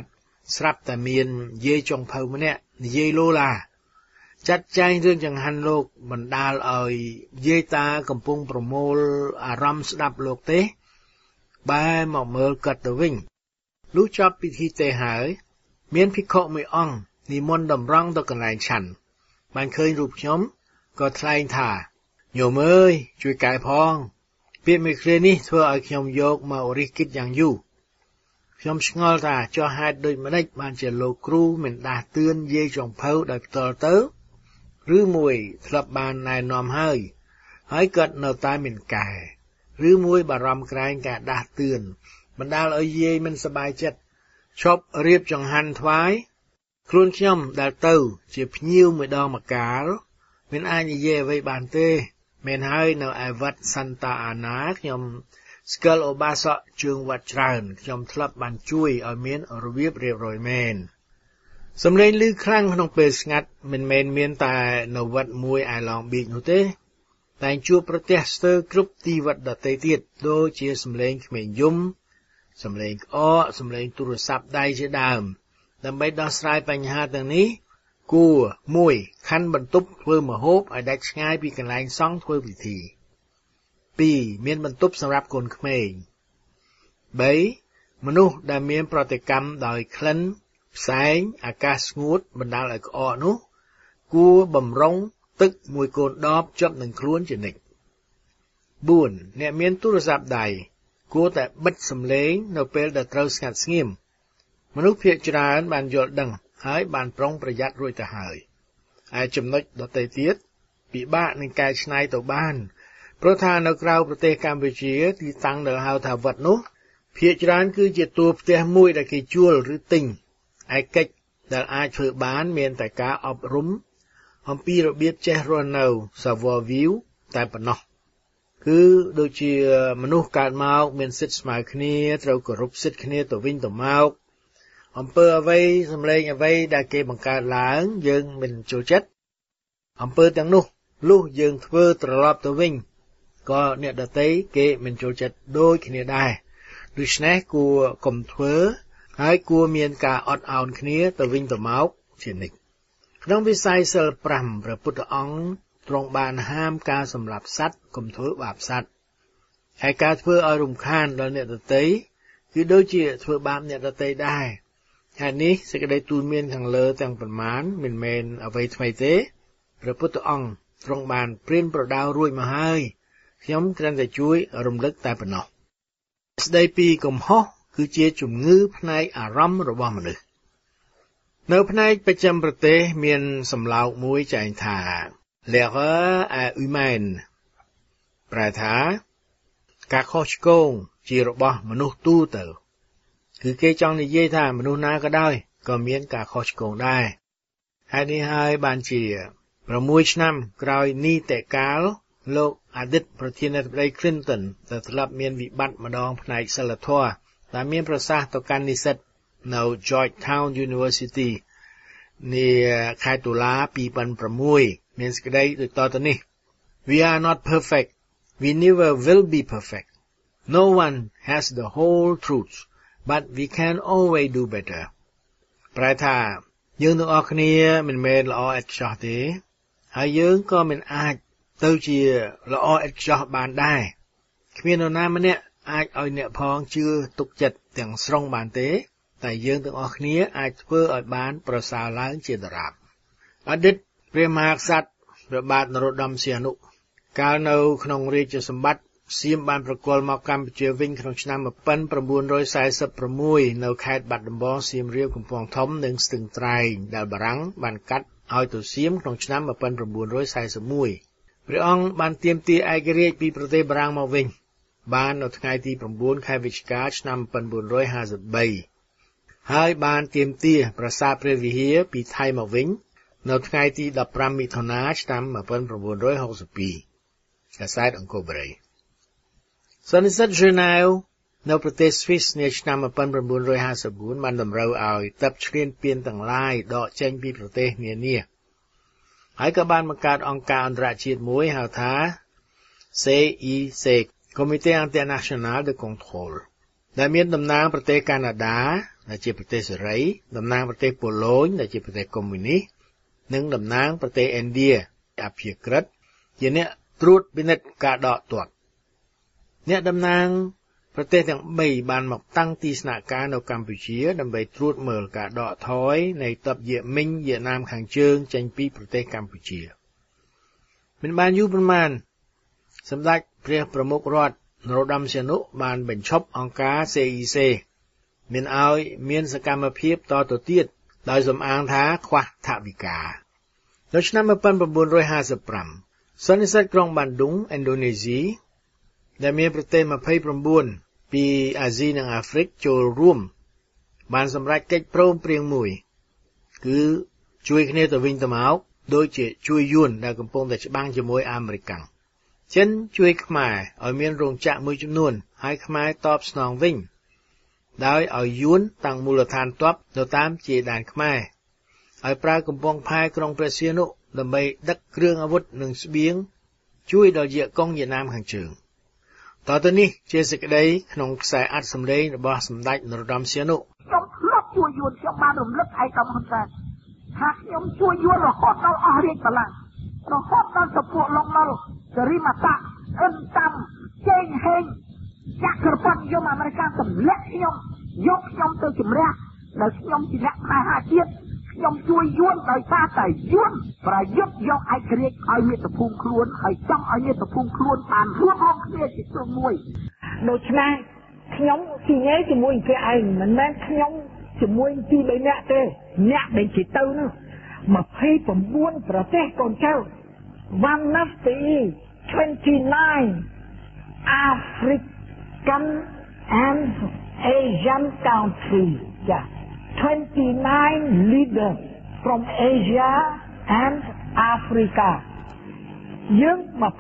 ស្រាប់តែមានយាយចុងភៅម្នាក់និយាយលោឡាចាត់ចែងរឿងចង្ហាន់លោកបណ្ដាលឲ្យយាយតាកំពុងប្រមូលអារម្មណ៍ស្ដាប់លោកទេបែរមកមើលគាត់ទៅវិញលុះចប់ពិធីទេហើយមានភិក្ខុមួយអង្គនិមន្តតម្រង់ទៅកន្លែងឆាន់បានឃើញរូបខ្ញុំក៏ថ្លែងថាញោមអើយជួយកែផងពាក្យមួយគ្រានេះធ្វើឲ្យខ្ញុំយកមករិះគិតយ៉ាងយូរខ្ញុំឆ្ងល់ថាចុះហេតុដូចម្តេចបានជាលោកគ្រូមិនដាស់តឿនយាយចុងភៅដោយផ្ទាល់ទៅឬមួយធ្លាប់បានណែនាំហើយគាត់នៅតែមិនកែឬមួយបារម្ភក្រែងការដាស់តឿនបណ្ដាលឲ្យយាយមិនសប្បាយចិត្តឈប់រៀបចង្ហាន់ថ្វាយខ្លួនខ្ញុំដែលទៅជាភ្ញៀវមួយដងម្កាលមិនអាចនិយាយអ្វីបានទេមែនហើយនៅឯវត្តសន្តាអាណាខ្ញុំស្គាល់ឧបាសកជើងវត្តច្រើនខ្ញុំធ្លាប់បានជួយឲ្យមានរបៀបរៀបរយមែនសំឡេងឮខ្លាំងក្នុងពេលស្ងាត់មិនមែនមានតែនៅវត្តមួយឯឡងប៊ីកនោះទេតែជួបប្រទះស្ទើរគ្រប់ទីវត្តដទៃទៀតដូចជាសំឡេងក្មេងយំសំឡេងក្អកសំឡេងទូរស័ព្ទដៃជាដើមដើម្បីដោះស្រាយបញ្ហាទាំងនេះគួរ1ខណ្ឌបន្ទប់ធ្វើម្ហូបឲ្យដាច់ឆ្ងាយពីកន្លែងសង់ធ្វើពិធី2មានបន្ទប់សម្រាប់កូនក្មេង3មនុស្សដែលមានប្រតិកម្មដោយក្លិនផ្សែងអាកាសស្ងួតបណ្ដាលឲ្យក្អកនោះគួរបំរុងទឹកមួយកូនដបជាប់នឹងខ្លួនជានិច្ច4អ្នកមានទូរស័ព្ទដៃគួរតែបិទសំឡេងនៅពេលដែលត្រូវស្ងាត់ស្ងៀមមនុស្សភាគច្រើនបានយល់ដឹងហើយបានប្រុងប្រយ័ត្នរួចទៅហើយឯចំណុចដទៃទៀតពិបាកនឹងកែច្នៃទៅបានព្រោះថានៅក្រៅប្រទេសកម្ពុជាទីតាំងដែលហៅថាវត្តនោះភាគច្រើនគឺជាតួផ្ទះមួយដែលគេជួលឬទិញឯកិច្ចដែលអាចធ្វើបានមានតែការអប់រំអំពីរបៀបចេះរស់នៅ savoir vivre តែប៉ុណ្ណោះគឺដូចជាមនុស្សកើតមកមានសិទ្ធិស្មើគ្នាត្រូវគោរពសិទ្ធិគ្នាទៅវិញទៅមកអំពើអ្វីសម្លេងអ្វីដែលគេបង្កើតឡើងយើងមិនចូលចិត្តអំពើទាំងនោះលុះយើងធ្វើត្រឡប់ទៅវិញក៏អ្នកដទៃគេមិនចូលចិត្តដូចគ្នាដែរដូច្នេះគួរកុំធ្វើហើយគួរមានការអត់ឱនគ្នាទៅវិញទៅមកជានិច្ចក្នុងវិស័យសិល5ព្រះពុទ្ធអង្គទ្រង់បានហាមការសម្លាប់សត្វកុំធ្វើបាបសត្វហើយការធ្វើឲ្យរំខានដល់អ្នកដទៃគឺដូចជាធ្វើបាបអ្នកដទៃដែរហើយនេះសេចក្តីទូលមានខាងលើទាំងប៉ុន្មានមិនមែនអ្វីថ្មីទេព្រះពុទ្ធអង្គទ្រង់បានព្រានប្រដៅរួចមកហើយខ្ញុំគ្រាន់តែជួយរំលឹកតែប៉ុណ្ណោះស្ដីពីកំហុសគឺជាជំងឺផ្នែកអារម្មណ៍របស់មនុស្សនៅផ្នែកបច្ចឹមប្រទេសមានសំឡោកមួយចែងថា l'erreur est humaine ប្រែថាការខុសឆ្គងជារបស់មនុស្សទូទៅគឺគេចង់និយាយថាមនុស្សណាក៏ដោយក៏មានការខុសឆ្គងដែរហើយនេះហើយបានជា6ឆ្នាំក្រោយនីតិកាលលោកអតីតប្រធានាធិបតី Clinton ដែលធ្លាប់មានវិបត្តិម្ដងផ្នែកសិលធម៌ដែលមានប្រសាសន៍ទៅកាន់និស្សិតនៅ Georgetown University នាខែតុលា2006មានសេចក្តីដូចតទៅនេះ We are not perfect. We never will be perfect. No one has the whole truth, but we can always do better. ប្រែថាយើងទាំងអស់គ្នាមិនមែនល្អឥតខ្ចោះទេហើយយើងក៏មិនអាចទៅជាល្អឥតខ្ចោះបានដែរគ្មាននរណាម្នាក់អាចឲ្យអ្នកផងជឿទុកចិត្តទាំងស្រុងបានទេតែយើងទាំងអស់គ្នាអាចធ្វើឲ្យបានប្រសើរឡើងជាដរាបអតីតព្រះមហាក្សត្រព្រះបាទនរោត្តមសីហនុកាលនៅក្នុងរាជសម្បត្តិសៀមបានប្រគល់មកកម្ពុជាវិញក្នុងឆ្នាំ1946នៅខេត្តបាត់ដំបងសៀមរាបកំពង់ធំនិងស្ទឹងត្រែងដែលបារាំងបានកាត់ឲ្យទៅសៀមក្នុងឆ្នាំ1941ព្រះអង្គបានទាមទារឯករាជ្យពីប្រទេសបារាំងមកវិញបាននៅថ្ងៃទី9ខែវិច្ឆិកាឆ្នាំ1953ហើយបានទាមទារប្រាសាទព្រះវិហារពីថៃមកវិញនៅថ្ងៃទី15មិថុនាឆ្នាំ1962កាសែតអង្គរបូរីសន្និសីទ Genève នៅប្រទេសស្វីសនាឆ្នាំ1954បានតម្រូវឲ្យទ័ពឈ្លានពានទាំងឡាយដកចេញពីប្រទេសនានាហើយក៏បានបង្កើតអង្គការអន្តរជាតិមួយហៅថា CIC Comité International de Contrôle ដែលមានតំណាងប្រទេសកាណាដាដែលជាប្រទេសសេរីតំណាងប្រទេសប៉ូឡូញដែលជាប្រទេសកុម្មុយនីសនិងតំណាងប្រទេសឥណ្ឌាអព្យាក្រឹតជាអ្នកត្រួតពិនិត្យការដកទាត់អ្នកតំណាងប្រទេសទាំង3បានមកតាំងទីស្នាក់ការនៅកម្ពុជាដើម្បីត្រួតមើលការដកថយនៃទ័ពយេម៉ិញវៀតណាមខាងជើងចេញពីប្រទេសកម្ពុជាមិនបានយូរប៉ុន្មានសម្ដេចព្រះប្រមុខរដ្ឋនរោត្តមសីហនុបានបញ្ឈប់អង្គការ CIC មានឲ្យមានសកម្មភាពតទៅទៀតដោយសំអាងថាខ្វះថវិកានៅឆ្នាំ1955សន្និសីទក្រុងបាន់ឌុងឥណ្ឌូនេស៊ីដែលមានប្រទេស29ពីអាស៊ីនិងអាហ្វ្រិកចូលរួមបានសម្រេចកិច្ចព្រមព្រៀងមួយគឺជួយគ្នាទៅវិញទៅមកដូចជាជួយយួនដែលកំពុងតែច្បាំងជាមួយអាមេរិកចិនជួយខ្មែរឲ្យមានរោងចក្រមួយចំនួនហើយខ្មែរតបស្នងវិញដោយឲ្យយួនតាំងមូលដ្ឋានទ័ពនៅតាមជាដែនខ្មែរឲ្យប្រើកំពង់ផែក្រុងព្រះសីហនុដើម្បីដឹកគ្រឿងអាវុធនិងស្បៀងជួយដល់វៀតកុងវៀតណាមខាងជើងតទៅនេះជាសេចក្តីក្នុងខ្សែអត្ថសម្លេងរបស់សម្ដេចនរោត្តមសីហនុខ្ញុំធ្លាប់ជួយយួនខ្ញុំបានរំលឹកឯកឧបនាថាខ្ញុំជួយយួនរហូតដល់អស់រាជបល្ល័ង្ករហូតដល់ទៅពួកឡុងឡុលសេរីម៉ាតាអិនតាមជេងហេងចក្រពត្តិយមអាមេរិកទម្លាក់ខ្ញុំយកខ្ញុំទៅជំរះដែលខ្ញុំជាអ្នកផ្នែកជាតិខ្ញុំជួយយួនដោយសារតែយួនប្រយុទ្ធយកឯករាជ្យឲ្យមាតុភូមិខ្លួនហើយចង់ឲ្យមាតុភូមិខ្លួនបានរួមមកគ្នាជាទល់មួយដូច្នេះខ្ញុំស៊ីញ៉េជាមួយគេឯងមិនមែនខ្ញុំជាមួយពី3នាក់ទេអ្នកដែលជាទៅនោះ29ប្រទេសកូនចៅ one of the 29 African and Asian countries 29 leaders from Asia and Africa យើង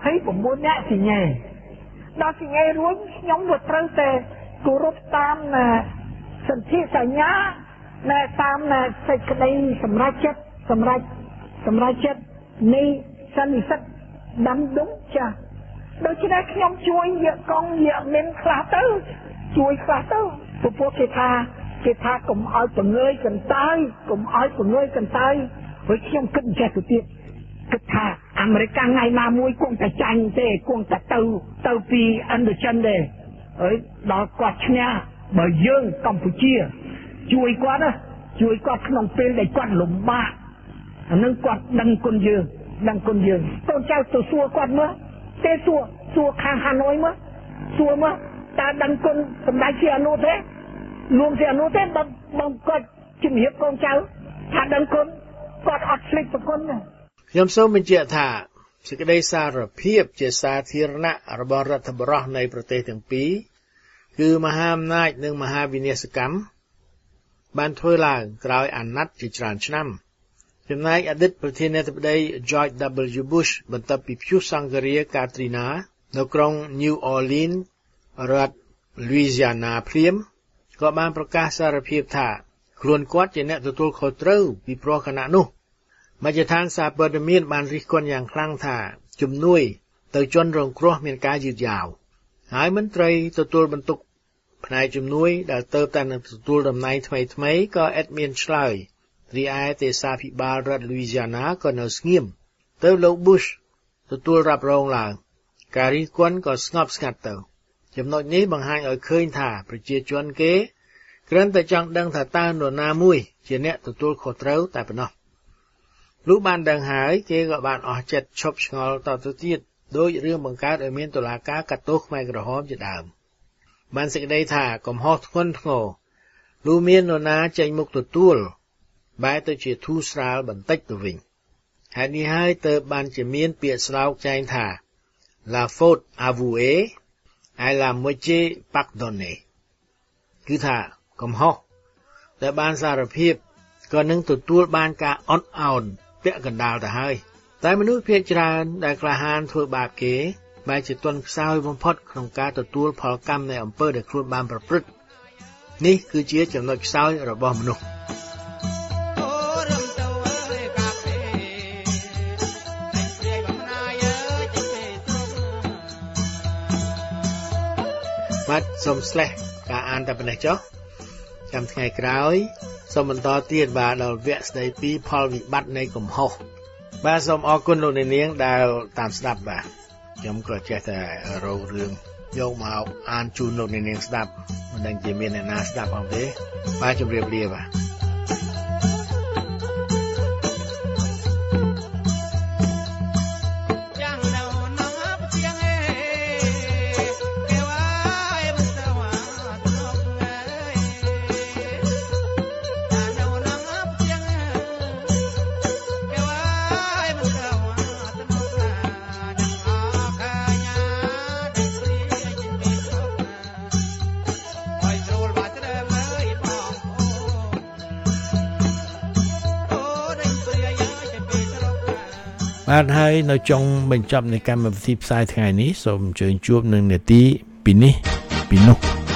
29នាក់ស៊ីញ៉េដល់ស៊ីញ៉េរួចខ្ញុំក៏ត្រូវតែគោរពតាមសន្ធិសញ្ញាតាមសេចក្តីសម្រេចចិត្តនៃសន្និសីទបាន់ឌុងចាស់ដូច្នេះខ្ញុំជួយវៀតកុងវៀតមីនខ្លះទៅជួយខ្លះទៅពួកគេថាកុំឲ្យបង្ងើយកន្តើយហើយខ្ញុំគិតចេះទៅទៀតគិតថាអាមេរិកថ្ងៃណាមួយគង់តែចាញ់ទេគង់តែទៅពីឥណ្ឌូចិនទេហើយដល់គាត់ឈ្នះបើយើងកម្ពុជាជួយគាត់ក្នុងពេលដែលគាត់លំបាកអានឹងគាត់ដឹងគុណយើងកូនចៅទៅសួរគាត់មើលទេសួរខាងហាណូយមើលសួរមើលតើដឹងគុណសម្ដេចជាអនុទេលោកជាអនុទេបងគាត់ជំរាបកូនចៅថាដឹងគុណគាត់អត់ភ្លេចប្រគុណទេខ្ញុំសូមបញ្ជាក់ថាសេចក្តីសារភាពជាសាធារណៈរបស់រដ្ឋបរោះនៃប្រទេសទាំងពីរគឺមហាអំណាចនិងមហាវិនាសកម្មបានធ្វើឡើងក្រោយអាណត្តិជាច្រើនឆ្នាំចំណែកអតីតប្រធានាធិបតី George W. Bush បន្ទាប់ពីព្យុះសង្ឃរា Katrina នៅក្រុង New Orleans រដ្ឋ Louisiana ភ្លាមក៏បានប្រកាសសារភាពថាខ្លួនគាត់ជាអ្នកទទួលខុសត្រូវពីព្រោះគណៈនោះមជ្ឈដ្ឋានសារព័ត៌មានបានរិះគន់យ៉ាងខ្លាំងថាជំនួយទៅជនរងគ្រោះមានការយឺតយ៉ាវហើយមន្ត្រីទទួលបន្ទុកផ្នែកជំនួយដែលទៅតែនឹងទទួលតំណែងថ្មីក៏អត់មានឆ្លើយរីឯទេសាភិបាលរដ្ឋ Louisiana ក៏នៅស្ងៀមទៅលោក Bush ទទួលរ៉ាប់រងឡើងការរិះគន់ក៏ស្ងប់ស្ងាត់ទៅចំណុចនេះបង្ហាញឲ្យឃើញថាប្រជាជនគេគ្រាន់តែចង់ដឹងថាតើនរណាមួយជាអ្នកទទួលខុសត្រូវតែប៉ុណ្ណោះលុះបានដឹងហើយគេក៏បានអស់ចិត្តឈប់ឆ្ងល់តទៅទៀតដោយរឿងបង្កើតឲ្យមានតុលាការកាត់ទោសខ្មែរក្រហមជាដើមបានសេចក្តីថាកំហុសធ្ងន់ធ្ងរលុះមាននរណាចេញមុខទទួលបែរទៅជាធូរស្រាលបន្តិចទៅវិញហេតុនេះហើយទើបបានជាមានពាក្យស្លោកចែងថា La faute avouée et la moitié pardonnée គឺថាកំហុសដែលបានសារភាពក៏នឹងទទួលបានការអត់ឱនពាក់កណ្ដាលទៅហើយតែមនុស្សភាគច្រើនដែលក្លាហានធ្វើបាបគេបែរជាទន់ខ្សោយបំផុតក្នុងការទទួលផលកម្មនៃអំពើដែលខ្លួនបានប្រព្រឹត្តនេះគឺជាចំណុចខ្សោយរបស់មនុស្សបាទសូមស្លេះការអានតែប៉ុណ្ណេះចុះចាំថ្ងៃក្រោយសូមបន្តទៀតបាទដល់វគ្គស្ដីពីផលវិបត្តិនៃកំហុសបាទសូមអរគុណលោកអ្នកនាងដែលតាមស្ដាប់បាទខ្ញុំក៏ចេះតែរករឿងយកមកអានជូនលោកអ្នកនាងស្ដាប់មិនដឹងជាមានអ្នកណាស្ដាប់អត់ទេបាទជម្រាបលាបាទបាទហើយនៅចុងបញ្ចប់នៃកម្មវិធីផ្សាយថ្ងៃនេះសូមអញ្ជើញជួបនឹងនាទីពីនេះពីនោះ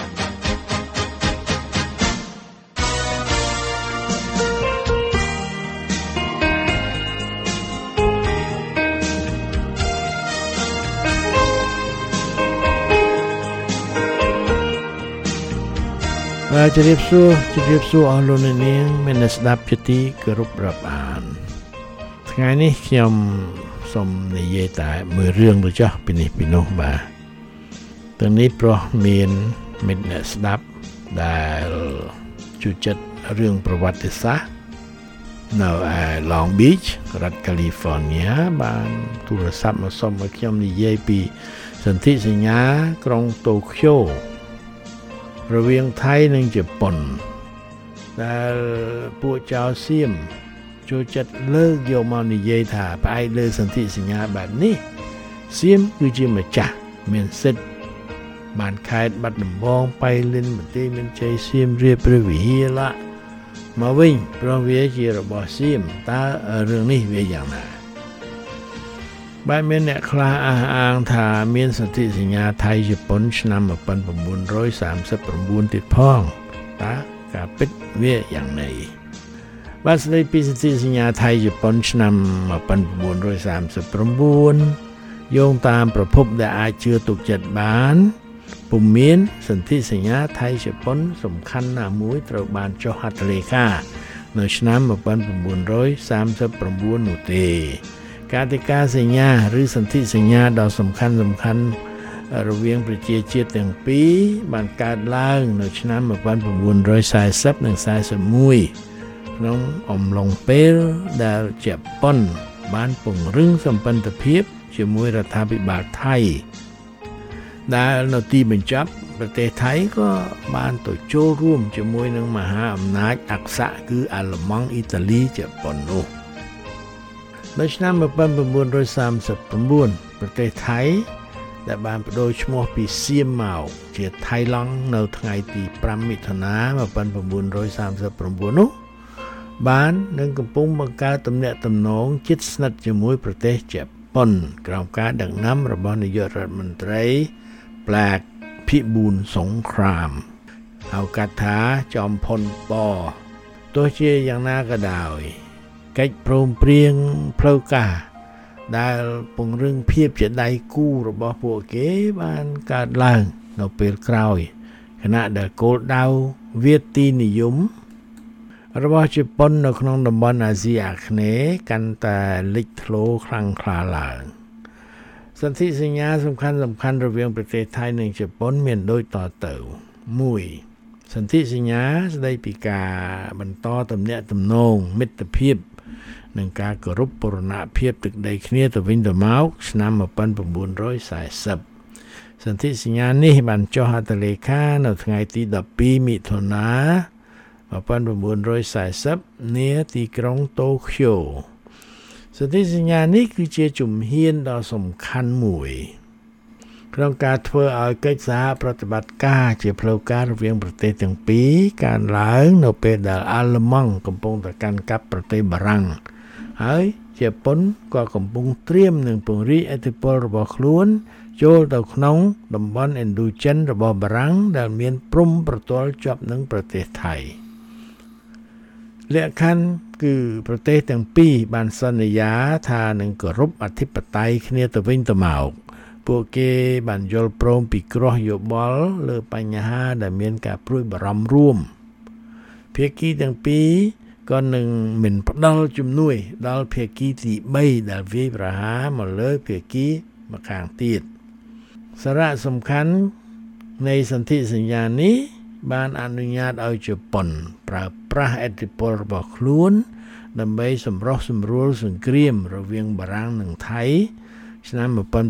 បាទជម្រាបសួរអស់លោកអ្នកនាងមានស្ដាប់ជាទីគោរពរាប់អានថ្ងៃនេះខ្ញុំសូមនិយាយតែមួយរឿងទៅចុះពីនេះពីនោះបាទទាំងនេះព្រោះមានមិត្តអ្នកស្ដាប់ដែលជួយចិត្តរឿងប្រវត្តិសាស្ត្រនៅឯ Long Beach រដ្ឋ California បានទូរស័ព្ទមកសុំឲ្យខ្ញុំនិយាយពីសន្ធិសញ្ញាក្រុងតូក្យូរវាងថៃនិងជប៉ុនដែលពួកចៅសៀមចូលចិត្តលើកយកមកនិយាយថាផ្អែកលើសន្ធិសញ្ញាបែបនេះសៀមគឺជាម្ចាស់មានសិទ្ធិបានខេត្តបាត់ដំបងបៃលិនបន្ទាយមានជ័យសៀមរាបព្រះវិហារមកវិញព្រោះវាជារបស់សៀមតើរឿងនេះវាយ៉ាងណាបែបមានអ្នកខ្លះអះអាងថាមានសន្ធិសញ្ញាថៃជប៉ុនឆ្នាំ1939ទៀតផងតើការពិតវាយ៉ាងណាបាទស្ដីពីសន្ធិសញ្ញាថៃជប៉ុនឆ្នាំ1939យោងតាមប្រភពដែលអាចជឿទុកចិត្តបានពុំមានសន្ធិសញ្ញាថៃជប៉ុនសំខាន់ណាមួយត្រូវបានចុះហត្ថលេខានៅឆ្នាំ1939នោះទេកាតិកាសញ្ញាឬសន្ធិសញ្ញាដ៏សំខាន់រវាងប្រជាជាតិទាំងពីរបានកើតឡើងនៅឆ្នាំ1940និង41ក្នុងអំឡុងពេលដែលជប៉ុនបានពង្រឹងសម្ព័ន្ធភាពជាមួយរដ្ឋាភិបាលថៃដែលនៅទីបញ្ចប់ប្រទេសថៃក៏បានទៅចូលរួមជាមួយនឹងមហាអំណាចអក្សរគឺអាល្លឺម៉ង់អ៊ីតាលីជប៉ុននោះនៅឆ្នាំ1939ប្រទេសថៃដែលបានបដូរឈ្មោះពីសៀមមកជាថៃឡង់នៅថ្ងៃទី5មិថុនា1939នោះបាននឹងកំពុងបង្កើតទំនាក់ទំនងជិតស្និទ្ធជាមួយប្រទេសជប៉ុនក្រោមការដឹកនាំរបស់នាយករដ្ឋមន្ត្រីប្លាកភិបូនសង្គ្រាមហៅកាត់ថាจอมพลป.ទោះជាយ៉ាងណាក៏ដោយកិច្ចព្រមព្រៀងផ្លូវការដែលពង្រឹងភាពជាដៃគូរបស់ពួកគេបានកើតឡើងនៅពេលក្រោយខណៈដែលគោលដៅវាទីនិយមរបស់ជប៉ុននៅក្នុងតំបន់អាស៊ីអាគ្នេយ៍កាន់តែលេចធ្លោខ្លាំងក្លាឡើងសន្ធិសញ្ញាសំខាន់រវាងប្រទេសថៃនិងជប៉ុនមានដូចតទៅ1សន្ធិសញ្ញាស្តីពីការបន្តទំនាក់ទំនងមិត្តភាពនិងការគោរពបូរណភាពទឹកដីគ្នាទៅវិញទៅមកឆ្នាំ1940សន្ធិសញ្ញានេះបានចុះហត្ថលេខានៅថ្ងៃទី12មិថុនា1940នាទីក្រុងតូក្យូសន្ធិសញ្ញានេះគឺជាជំហានដ៏សំខាន់មួយក្នុងការធ្វើឲ្យកិច្ចសហប្រតិបត្តិការជាផ្លូវការរវាងប្រទេសទាំងពីរកើតឡើងនៅពេលដែលអាល្លឺម៉ង់កំពុងតែកាន់កាប់ប្រទេសបារាំងហើយជប៉ុនក៏កំពុងត្រៀមនឹងពង្រីកឥទ្ធិពលរបស់ខ្លួនចូលទៅក្នុងតំបន់ឥណ្ឌូចិនរបស់បារាំងដែលមានព្រំប្រទល់ជាប់នឹងប្រទេសថៃលក្ខខណ្ឌគឺប្រទេសទាំងពីរបានសន្យាថានឹងគោរពអធិបតេយ្យគ្នាទៅវិញទៅមកពួកគេបានយល់ព្រមពីគ្រោះយោបល់លើបញ្ហាដែលមានការព្រួយបារម្ភរួមភាគីទាំងពីរក៏នឹងមិនផ្ដល់ជំនួយដល់ភាគីទី3ដែលវាយប្រហារមកលើភាគីម្ខាងទៀតសារៈសំខាន់នៃសន្ធិសញ្ញានេះបានអនុញ្ញាតឲ្យជប៉ុនប្រើប្រាស់ឥទ្ធិពលរបស់ខ្លួនដើម្បីសម្រុះសម្រួលសង្គ្រាមរវាងបារាំងនិងថៃឆ្នាំ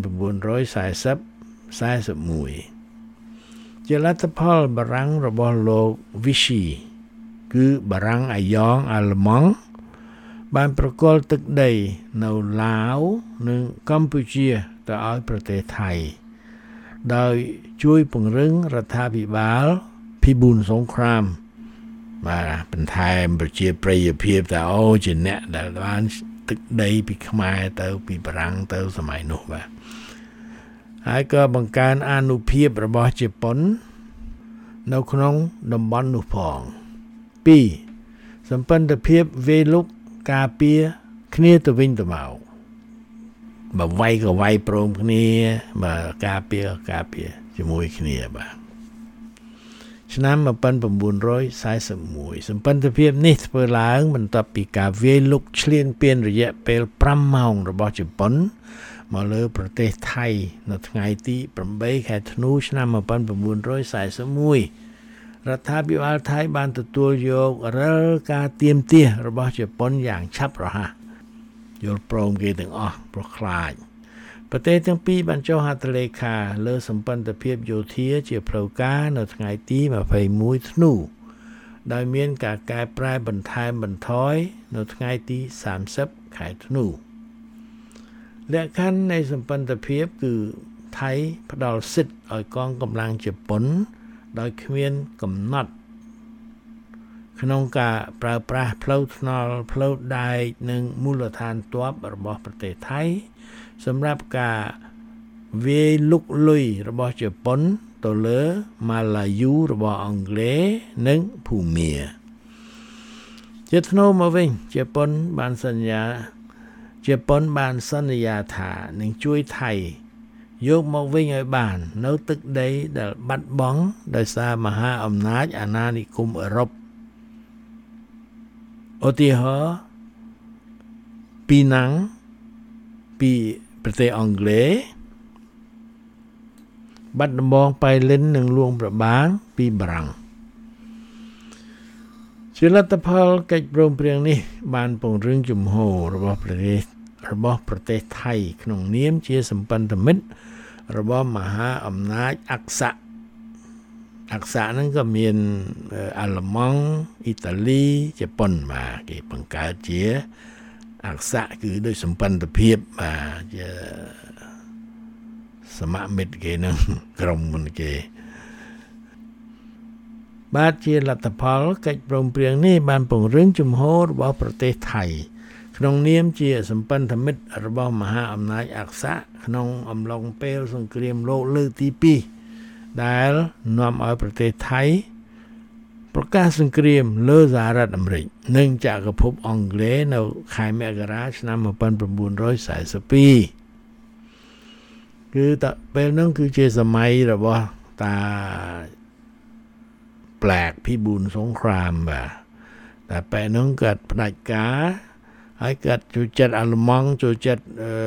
1941ជាលទ្ធផលបារាំងរបស់លោក Vichy គឺបារាំងអាយ៉ងអាល្លឺម៉ង់បានប្រគល់ទឹកដីនៅឡាវនិងកម្ពុជាទៅឲ្យប្រទេសថៃដោយជួយពង្រឹងរដ្ឋាភិបាលពិបូលសង្គ្រាមបាទបន្ថែមប្រជាប្រិយភាពទៅជាអ្នកដែលបានទឹកដីពីខ្មែរទៅពីបារាំងទៅសម័យនោះបាទហើយក៏បង្កើនអានុភាពរបស់ជប៉ុននៅក្នុងតំបន់នោះផង2សម្ព័ន្ធភាពវេលុកការពារគ្នាទៅវិញទៅមកបើវាយក៏វាយព្រមគ្នាបើការពារជាមួយគ្នាបាទឆ្នាំ1941សម្ព័ន្ធភាពនេះធ្វើឡើងបន្ទាប់ពីការវាយលុកឈ្លានពានរយៈពេល5ម៉ោងរបស់ជប៉ុនមកលើប្រទេសថៃនៅថ្ងៃទី8ខែធ្នូឆ្នាំ1941រដ្ឋាភិបាលថៃបានទទួលយករាល់ការទាមទាររបស់ជប៉ុនយ៉ាងឆាប់រហ័សយល់ព្រមគេទាំងអស់ប្រខ្លាចប្រទេសទាំងពីរបានចុះហត្ថលេខាលើសម្ព័ន្ធភាពយោធាជាផ្លូវការនៅថ្ងៃទី21ធ្នូដោយមានការកែប្រែបន្ថែមបន្ថយនៅថ្ងៃទី30ខែធ្នូលក្ខខណ្ឌនៃសម្ព័ន្ធភាពគឺថៃផ្ដល់សិទ្ធិឲ្យកងកម្លាំងជប៉ុនដោយគ្មានកំណត់ក្នុងការប្រើប្រាស់ផ្លូវថ្នល់ផ្លូវដែកនិងមូលដ្ឋានទ័ពរបស់ប្រទេសថៃសម្រាប់ការវាយលុកលុយរបស់ជប៉ុនទៅលើម៉ាឡាយូរបស់អង់គ្លេសនិងភូមាជាថ្នូរមកវិញជប៉ុនបានសន្យាថានឹងជួយថៃយកមកវិញឲ្យបាននៅទឹកដីដែលបាត់បង់ដោយសារមហាអំណាចអាណានិគមអឺរ៉ុបឧទាហរណ៍ពីណាំងពីប្រទេសអង់គ្លេសបាត់ដំបងប៉ៃលិននិងលួងប្របាងពីបារាំងជាលទ្ធផលកិច្ចព្រមព្រៀងនេះបានពង្រឹងជំហររបស់ប្រទេសថៃក្នុងនាមជាសម្ព័ន្ធមិត្តរបស់មហាអំណាចអាក់សាហ្នឹងក៏មានអាល្លឺម៉ង់អ៊ីតាលីជប៉ុនបាទគេបង្កើតជាអាក់សាគឺដោយសម្ព័ន្ធភាពបាទជាសមមិត្តគេនឹងក្រុមមិនគេបាទជាលទ្ធផលកិច្ចព្រមព្រៀងនេះបានពង្រឹងជំហររបស់ប្រទេសថៃក្នុងនាមជាសម្ព័ន្ធមិត្តរបស់មហាអំណាចអាក់សាក្នុងអំឡុងពេលសង្គ្រាមលោកលើកទី2ដែលនាំឲ្យប្រទេសថៃប្រកាសសង្គ្រាមលើសហរដ្ឋអាមេរិកនិងចក្រភពអង់គ្លេសនៅខែមករាឆ្នាំ1942គឺពេលនោះគឺជាសម័យរបស់តាប្លែកពិបូលសង្គ្រាមបាទតែពេលនោះគាត់ផ្ដាច់ការហើយគាត់ចូលចិត្តអាល្លឺម៉ង់ចូលចិត្ត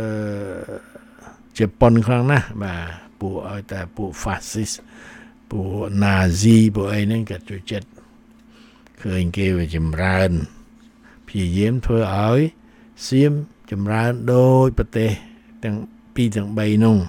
ជប៉ុនខ្លាំងណាស់បាទពួកឲ្យតែពួក fascist ពួក Nazi ពួកអីហ្នឹងគាត់ចូលចិត្តឃើញគេវាចម្រើនព្យាយាមធ្វើឲ្យសៀមចម្រើនដោយប្រទេសទាំង2ទាំង3នោះ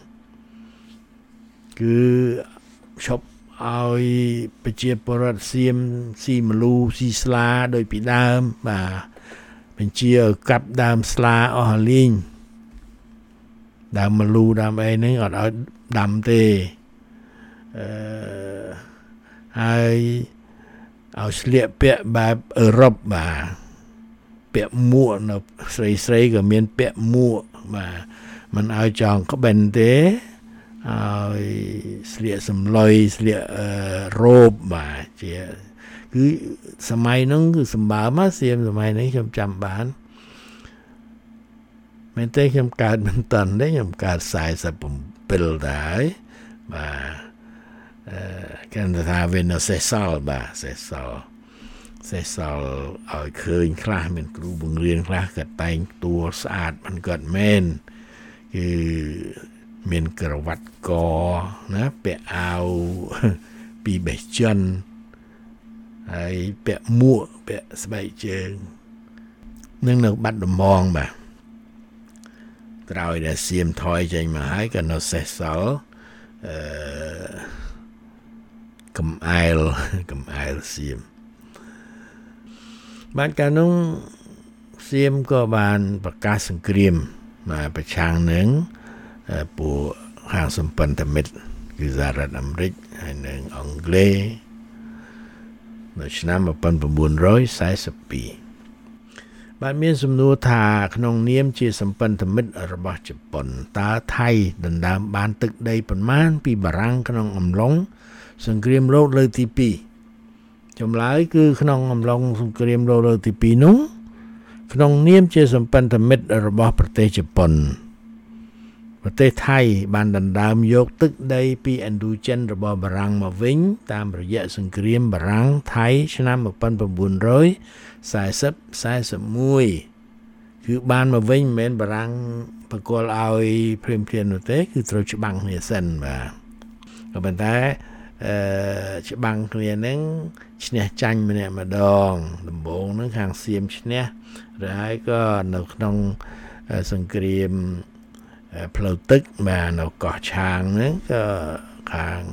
គឺឈប់ឲ្យប្រជាពលរដ្ឋសៀមស៊ីមលូស៊ីស្លាដោយពីដើមបាទបញ្ជាឲ្យកាប់ដើមស្លាអស់លីងដើមមលូដើមអីហ្នឹងអត់ឲ្យដាំទេហើយឲ្យស្លៀកពាក់បែបអឺរ៉ុបបាទពាក់មួកនៅស្រីក៏មានពាក់មួកបាទមិនឲ្យចងក្បិនទេឲ្យស្លៀកសំឡុយស្លៀករ៉ូបបាទជាគឺសម័យហ្នឹងគឺសម្បើមសៀមសម័យនេះខ្ញុំចាំបានមែនទេខ្ញុំកើតមិនតាន់ទេខ្ញុំកើត47ដែរបាទកាន់ថាវានៅសេសសល់បាទសេសសល់សេះសល់ឲ្យឃើញខ្លះមានគ្រូបង្រៀនខ្លះក៏តែងតួស្អាតมันក៏មែនគឺមានក្រវ៉ាត់កណាពាក់អាវពីបេះចិនហើយពាក់មួកពាក់ស្បែកជើងនឹងនៅបាត់ដំបងបាទក្រោយដែលសៀមថយចេញមកហើយក៏នៅសេះសល់កំអែលសៀមបានកាលនោះសៀមក៏បានប្រកាសសង្គ្រាមមកប្រឆាំងនឹងពួកហាងសម្ព័ន្ធមិត្តគឺសហរដ្ឋអាមេរិកហើយនិងអង់គ្លេសនៅឆ្នាំ1942បានមានសំណួរថាក្នុងនាមជាសម្ព័ន្ធមិត្តរបស់ជប៉ុនតើថៃដណ្ដើមបានទឹកដីប៉ុន្មានពីបារាំងក្នុងអំឡុងសង្គ្រាមលោកលើកទី2ចម្លើយគឺក្នុងអំឡុងសង្គ្រាមលោកលើកទី2នោះក្នុងនាមជាសម្ព័ន្ធមិត្តរបស់ប្រទេសជប៉ុនប្រទេសថៃបានដណ្ដើមយកទឹកដីពីឥណ្ឌូចិនរបស់បារាំងមកវិញតាមរយៈសង្គ្រាមបារាំងថៃឆ្នាំ1941គឺបានមកវិញមិនមែនបារាំងបកលឲ្យព្រាមនោះទេគឺត្រូវច្បាំងគ្នាសិនបាទក៏ប៉ុន្តែច្បាំងគ្នានឹងឈ្នះចាញ់ម្នាក់ម្ដងដំបូងនឹងខាងសៀមឈ្នះហើយក៏នៅក្នុងសង្គ្រាមផ្លូវទឹកបាទនៅកោះឆាងហ្នឹងក៏ខាង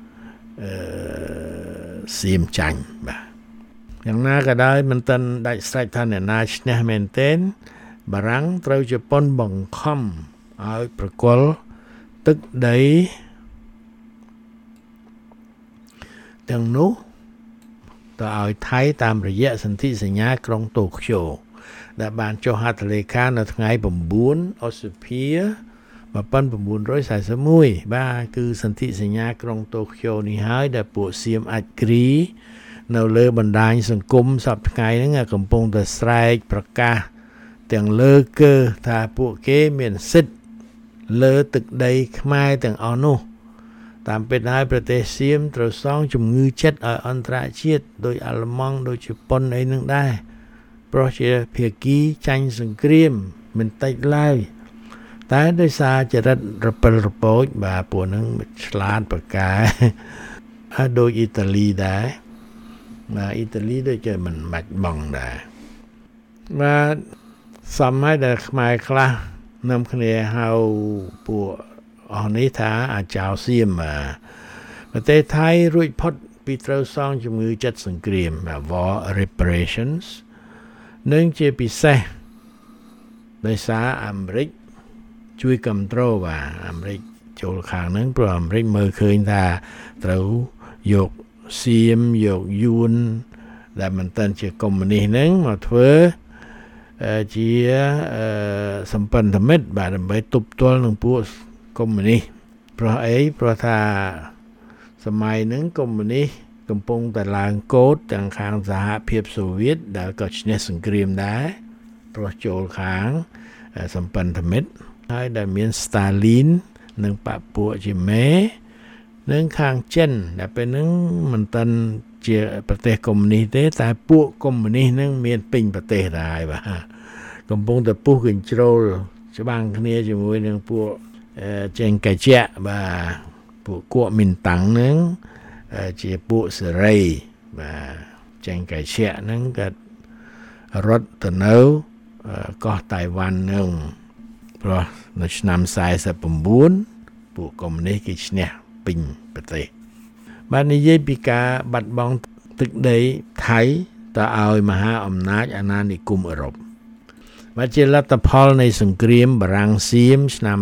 សៀមចាញ់បាទយ៉ាងណាក៏ដោយមិនទាន់ដាច់ស្រេចថាអ្នកណាឈ្នះមែនទែនបារាំងត្រូវជប៉ុនបង្ខំឲ្យប្រគល់ទឹកដីទាំងនោះទៅឲ្យថៃតាមរយៈសន្ធិសញ្ញាក្រុងតូក្យូដែលបានចុះហត្ថលេខានៅថ្ងៃ9ឧសភា1941បាទគឺសន្ធិសញ្ញាក្រុងតូក្យូនេះហើយដែលពួកសៀមអាចគ្រីនៅលើបណ្ដាញសង្គមសប្តាហ៍ថ្ងៃហ្នឹងកំពុងតែស្រែកប្រកាសទាំងលើគឺថាពួកគេមានសិទ្ធិលើទឹកដីខ្មែរទាំងអស់នោះតាមពិតហើយប្រទេសសៀមត្រូវសងជំងឺចិត្តឲ្យអន្តរជាតិដោយអាល្លឺម៉ង់ដោយជប៉ុនអីនឹងដែរព្រោះជាភាគីចាញ់សង្គ្រាមមិនតិចឡើយតែដោយសារចរិតរពិលរពូចបាទពួកហ្នឹងឆ្លាតប្រកែហើយដូចអ៊ីតាលីដែរបាទអ៊ីតាលីដូចជាមិនបាច់បង់ដែរបាទសម័យដែលខ្មែរខ្លះនាំគ្នាហៅពួកអស់នេះថាអាចៅសៀមប្រទេសថៃរួចផុតពីត្រូវសងជំងឺចិត្តសង្គ្រាម War Reparations និងជាពិសេសដោយសារអាមេរិកជួយគ្រប់គ្រងបាទអាមេរិកចូលខាងហ្នឹងព្រោះអាមេរិកមើលឃើញថាត្រូវយកសៀមយកយួនដែលមិនទាន់ជាកុម្មុយនីសហ្នឹងមកធ្វើជាសម្ព័ន្ធមិត្តបាទដើម្បីទប់ទល់នឹងពួកកុម្មុយនីសព្រោះអីព្រោះថាសម័យហ្នឹងកុម្មុយនីសកំពុងតែឡើងកូដទាំងខាងសហភាពសូវៀតដែលក៏ឈ្នះសង្គ្រាមដែរព្រោះចូលខាងសម្ព័ន្ធមិត្តហើយដែលមានស្តាលីននិងបពួកជាមេនិងខាងចិនដែលពេលហ្នឹងមិនទាន់ជាប្រទេសកុម្មុយនីសទេតែពួកកុម្មុយនីសហ្នឹងមានពេញប្រទេសដែរបាទកំពុងតែពុះកញ្ជ្រោលច្បាំងគ្នាជាមួយនឹងពួកចេងកាជៈបាទពួកគួកមីនតាំងហ្នឹងជាពួកសេរីបាទចេងកាជៈហ្នឹងក៏រត់ទៅនៅកោះតៃវ៉ាន់ហ្នឹងព្រោះនៅឆ្នាំ49ពួកកុម្មុយនីសគេឈ្នះពេញប្រទេសបាននិយាយពីការបាត់បង់ទឹកដីថៃទៅឲ្យមហាអំណាចអាណានិគមអឺរ៉ុបមកជាលទ្ធផលនៃសង្គ្រាមបារាំងសៀមឆ្នាំ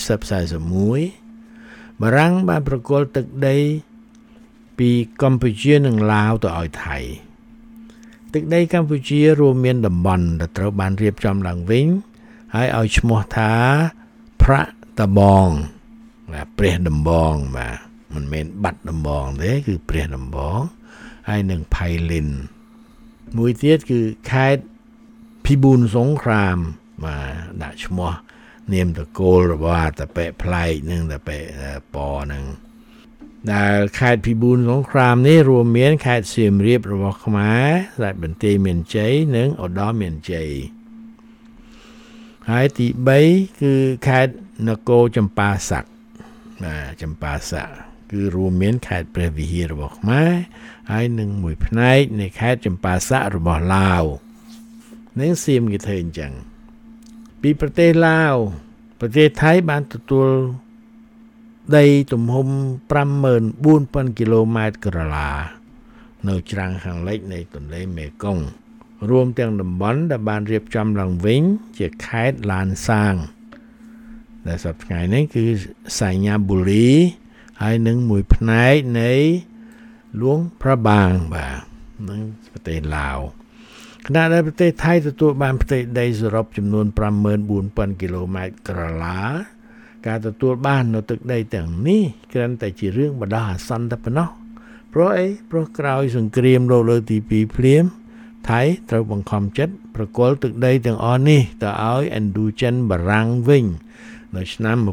40-41បារាំងបានប្រគល់ទឹកដីពីកម្ពុជានិងឡាវទៅឲ្យថៃទឹកដីកម្ពុជារួមមានតំបន់ដែលត្រូវបានរៀបចំឡើងវិញហើយឲ្យឈ្មោះថាប្រាក់តបងបាទព្រះដំបងបាទមិនមែនបាត់ដំបងទេគឺព្រះដំបងហើយនឹងផៃលិនមួយទៀតគឺខេត្តភិបូនសង្គ្រាមបាទដាក់ឈ្មោះនាមតកូលរបស់តាប៉ែផ្លែកនឹងតាប៉ែពហ្នឹងដែលខេត្តពិបូរសង្គ្រាមនេះរួមមានខេត្តសៀមរាបរបស់ខ្មែរខេត្តបន្ទាយមានជ័យនិងឧត្តរមានជ័យហើយទី3គឺខេត្តនគរចម្ប៉ាសាក់ចម្ប៉ាសាក់គឺរួមមានខេត្តព្រះវិហាររបស់ខ្មែរហើយនិងមួយផ្នែកនៃខេត្តចម្ប៉ាសាក់របស់ឡាវនិងសៀមគេធ្វើអញ្ចឹងពីប្រទេសឡាវប្រទេសថៃបានទទួលដីទំហំ 54,000 គីឡូម៉ែត្រក្រឡានៅច្រាំងខាងលិចនៃទន្លេមេគង្គរួមទាំងតំបន់ដែលបានរៀបចំឡើងវិញជាខេត្តឡានសាងដែលសប្តាហ៍ថ្ងៃនេះគឺសៃញាប៊ូលីហើយនឹងមួយផ្នែកនៃលួងប្របាងបាទនឹងប្រទេសឡាវខណៈដែលប្រទេសថៃទទួលបានផ្ទៃដីសរុបចំនួន 54,000 គីឡូម៉ែត្រក្រឡាការទទួលបាននៅទឹកដីទាំងនេះគ្រាន់តែជារឿងបណ្ដោះអាសន្នតែប៉ុណ្ណោះព្រោះក្រោយសង្គ្រាមលោកលើកទី2ភ្លាមថៃត្រូវបង្ខំចិត្តប្រគល់ទឹកដីទាំងអស់នេះទៅឲ្យឥណ្ឌូចិនបារាំងវិញនៅឆ្នាំ 1946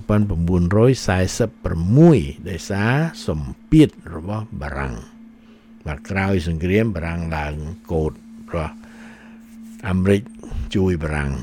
ដោយសារសម្ពាធរបស់បារាំងបាទក្រោយសង្គ្រាមបារាំងឡើងកូដព្រោះអាមេរិកជួយបារាំង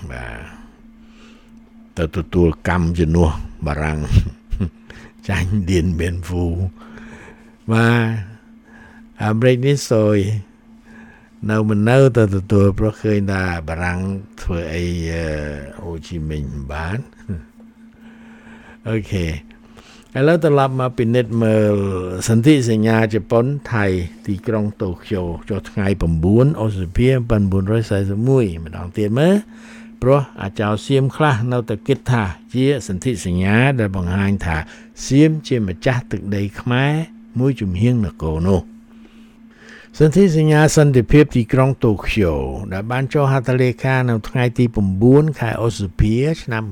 បាទទៅទទួលកម្មជំនួសបារាំងចាញ់ឌៀនបៀនហ្វូបាទអាមេរិកនេះសយនៅមិននៅទៅទទួលព្រោះឃើញថាបារាំងធ្វើអីអូជីមិញបានអូខេឥឡូវត្រឡប់មកពិនិត្យមើលសន្ធិសញ្ញាជប៉ុនថៃទីក្រុងតូក្យូចុះថ្ងៃ9 ឧសភា 1941ម្ដងទៀតមើលព្រោះអាចៅសៀមខ្លះនៅតែគិតថាជាសន្ធិសញ្ញាដែលបង្ហាញថាសៀមជាម្ចាស់ទឹកដីខ្មែរមួយជំហៀងនគរនោះសន្ធិសញ្ញាសន្តិភាពទីក្រុងតូក្យូដែលបានចុះហត្ថលេខានៅថ្ងៃទី9 ខែឧសភាឆ្នាំ 1941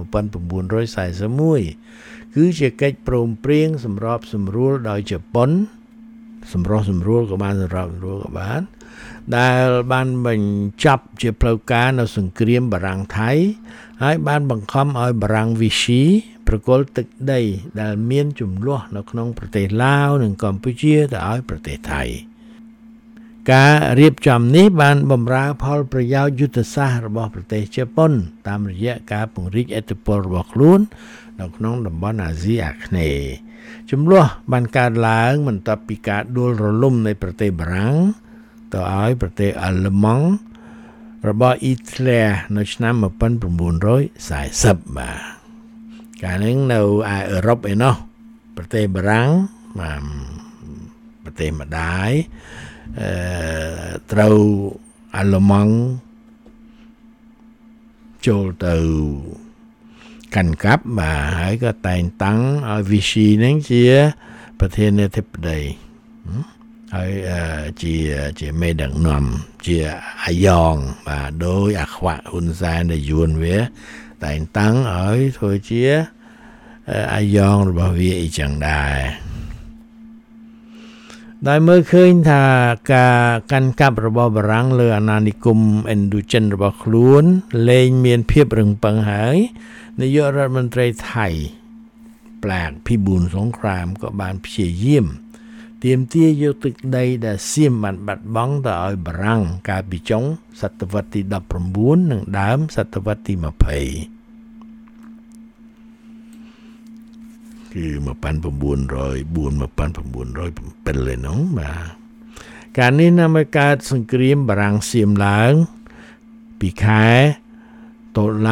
គឺជាកិច្ចព្រមព្រៀងសម្របសម្រួលដោយជប៉ុនសម្រុះសម្រួលក៏បានសម្របសម្រួលក៏បានដែលបានបញ្ចប់ជាផ្លូវការនៅសង្គ្រាមបារាំងថៃហើយបានបង្ខំឲ្យបារាំងវីស៊ីប្រគល់ទឹកដីដែលមានជម្លោះនៅក្នុងប្រទេសឡាវនិងកម្ពុជាទៅឲ្យប្រទេសថៃការរៀបចំនេះបានបម្រើផលប្រយោជន៍យុទ្ធសាស្ត្ររបស់ប្រទេសជប៉ុនតាមរយៈការពង្រីកឥទ្ធិពលរបស់ខ្លួននៅក្នុងតំបន់អាស៊ីអាគ្នេយ៍ជម្លោះបានកើតឡើងបន្ទាប់ពីការដួលរលំនៃប្រទេសបារាំងទៅឲ្យប្រទេសអាល្លឺម៉ង់របស់អ៊ីត្លែនៅឆ្នាំ 1940 បាទកាលនោះនៅអឺរ៉ុបឯណោះប្រទេសបារាំងបាទប្រទេសម្ដាយត្រូវអាល្លឺម៉ង់ចូលទៅកាន់កាប់បាទហើយក៏តែងតាំងឲ្យវីស៊ីនឹងជាប្រធានាធិបតីហើយជាមេដឹកនាំជាអាយ៉ងបាទដោយអាខ្វាក់ហ៊ុនសែនដែលយួនវាតែងតាំងឲ្យធ្វើជាអាយ៉ងរបស់វាអីចឹងដែរដែលមើលឃើញថាការកាន់កាប់របស់បារាំងលើអាណានិគមឥណ្ឌូចិនរបស់ខ្លួនលែងមានភាពរឹងប៉ឹងហើយនាយករដ្ឋមន្ត្រីថៃប្លាកភិបូរសង្គ្រាមក៏បានព្យាយាមទាមទារយកទឹកដីដែលសៀមបានបាត់បង់ទៅឲ្យបារាំងកាលពីចុងសតវត្សទី19និងដើមសតវត្សទី20គឺ 1904 1907 លេនោះបាទការនេះនាំឲ្យកើតសង្គ្រាមបារាំងសៀមឡើងពីខែតុលា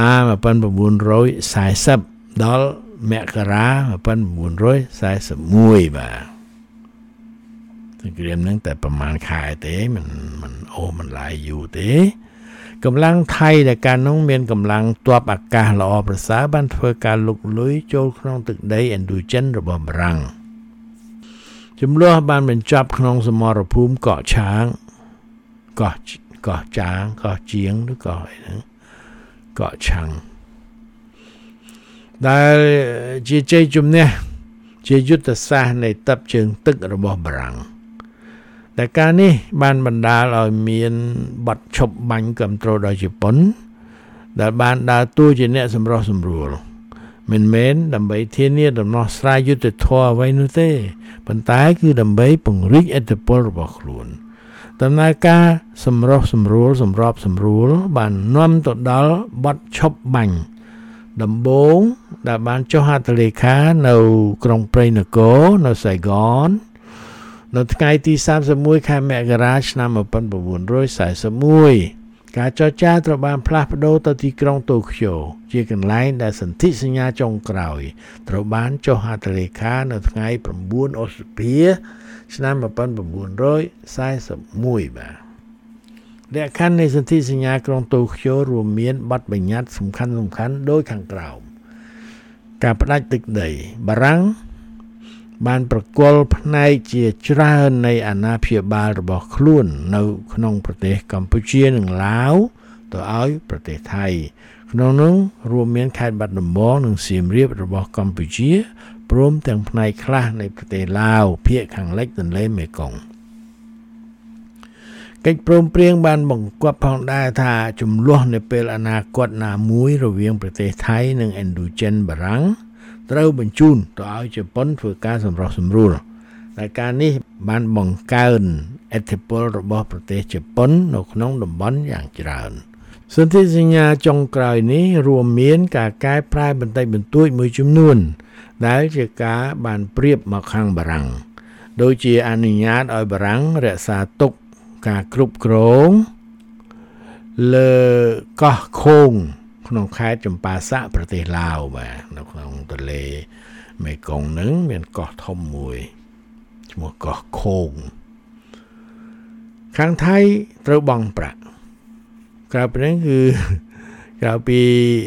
1940 ដល់មករា 1941 បាទសង្គ្រាមហ្នឹងតែប្រហែលខែទេមិនឡាយយូរទេកម្លាំងថៃដែលកាលនោះមានកម្លាំងទ័ពអាកាសល្អប្រសើរបានធ្វើការលុកលុយចូលក្នុងទឹកដីឥណ្ឌូចិនរបស់បារាំងជម្លោះបានបញ្ចប់ក្នុងសមរភូមិកោះឆាងកោះចាងកោះជាងឬកោះអីហ្នឹងកោះឆាងដែលជាជ័យជំនះជាយុទ្ធសាស្ត្រនៃទ័ពជើងទឹករបស់បារាំងតែការនេះបានបណ្ដាលឲ្យមានបទឈប់បាញ់គ្រប់គ្រងដោយជប៉ុនដែលបានដើរតួជាអ្នកសម្រុះសម្រួលមិនមែនដើម្បីធានាដំណោះស្រាយយុត្តិធម៌អ្វីនោះទេប៉ុន្តែគឺដើម្បីពង្រីកឥទ្ធិពលរបស់ខ្លួនដំណើរការសម្រុះសម្រួលសម្របសម្រួលបាននាំទៅដល់បទឈប់បាញ់ដំបូងដែលបានចុះហត្ថលេខានៅក្រុងព្រៃនគរនៅសៃហ្គននៅថ្ងៃទី31ខែមករាឆ្នាំ1941ការចរចាត្រូវបានផ្លាស់ប្ដូរទៅទីក្រុងតូក្យូជាកន្លែងដែលសន្ធិសញ្ញាចុងក្រោយត្រូវបានចុះហត្ថលេខានៅថ្ងៃ9ឧសភាឆ្នាំ1941បាទលក្ខខណ្ឌនៃសន្ធិសញ្ញាក្រុងតូក្យូរួមមានបទបញ្ញត្តិសំខាន់ៗដូចខាងក្រោមការផ្ដាច់ទឹកដីបារាំងបានប្រគល់ផ្នែកជាច្រើននៃអាណាព្យាបាលរបស់ខ្លួននៅក្នុងប្រទេសកម្ពុជានិងឡាវទៅឲ្យប្រទេសថៃក្នុងនោះរួមមានខេត្តបាត់ដំបងនិងសៀមរាបរបស់កម្ពុជាព្រមទាំងផ្នែកខ្លះនៃប្រទេសឡាវភាគខាងលិចទន្លេមេគង្គកិច្ចព្រមព្រៀងបានបង្គាប់ផងដែរថាចំនួននៅពេលអនាគតណាមួយរវាងប្រទេសថៃនិងឥណ្ឌូចិនបារាំងត្រូវបញ្ជូនទៅឲ្យជប៉ុនធ្វើការសម្រុះសម្រួលតែការនេះបានបង្កើនឥទ្ធិពលរបស់ប្រទេសជប៉ុននៅក្នុងតំបន់យ៉ាងច្រើនសន្ធិសញ្ញាចុងក្រោយនេះរួមមានការកែប្រែបន្តិចបន្តួចមួយចំនួនដែលជាការបានប្រៀបមកខាងបារាំងដូចជាអនុញ្ញាតឲ្យបារាំងរក្សាទុកការគ្រប់គ្រងលើកោះខូងក្នុងខេត្តចម្ប៉ាសាក់ប្រទេសឡាវបាទនៅក្នុងទន្លេមេគង្គនឹងមានកោះធំមួយឈ្មោះកោះខូងខាងថៃត្រូវបង់ប្រាក់ក្រៅពីនេះគឺក្រៅពី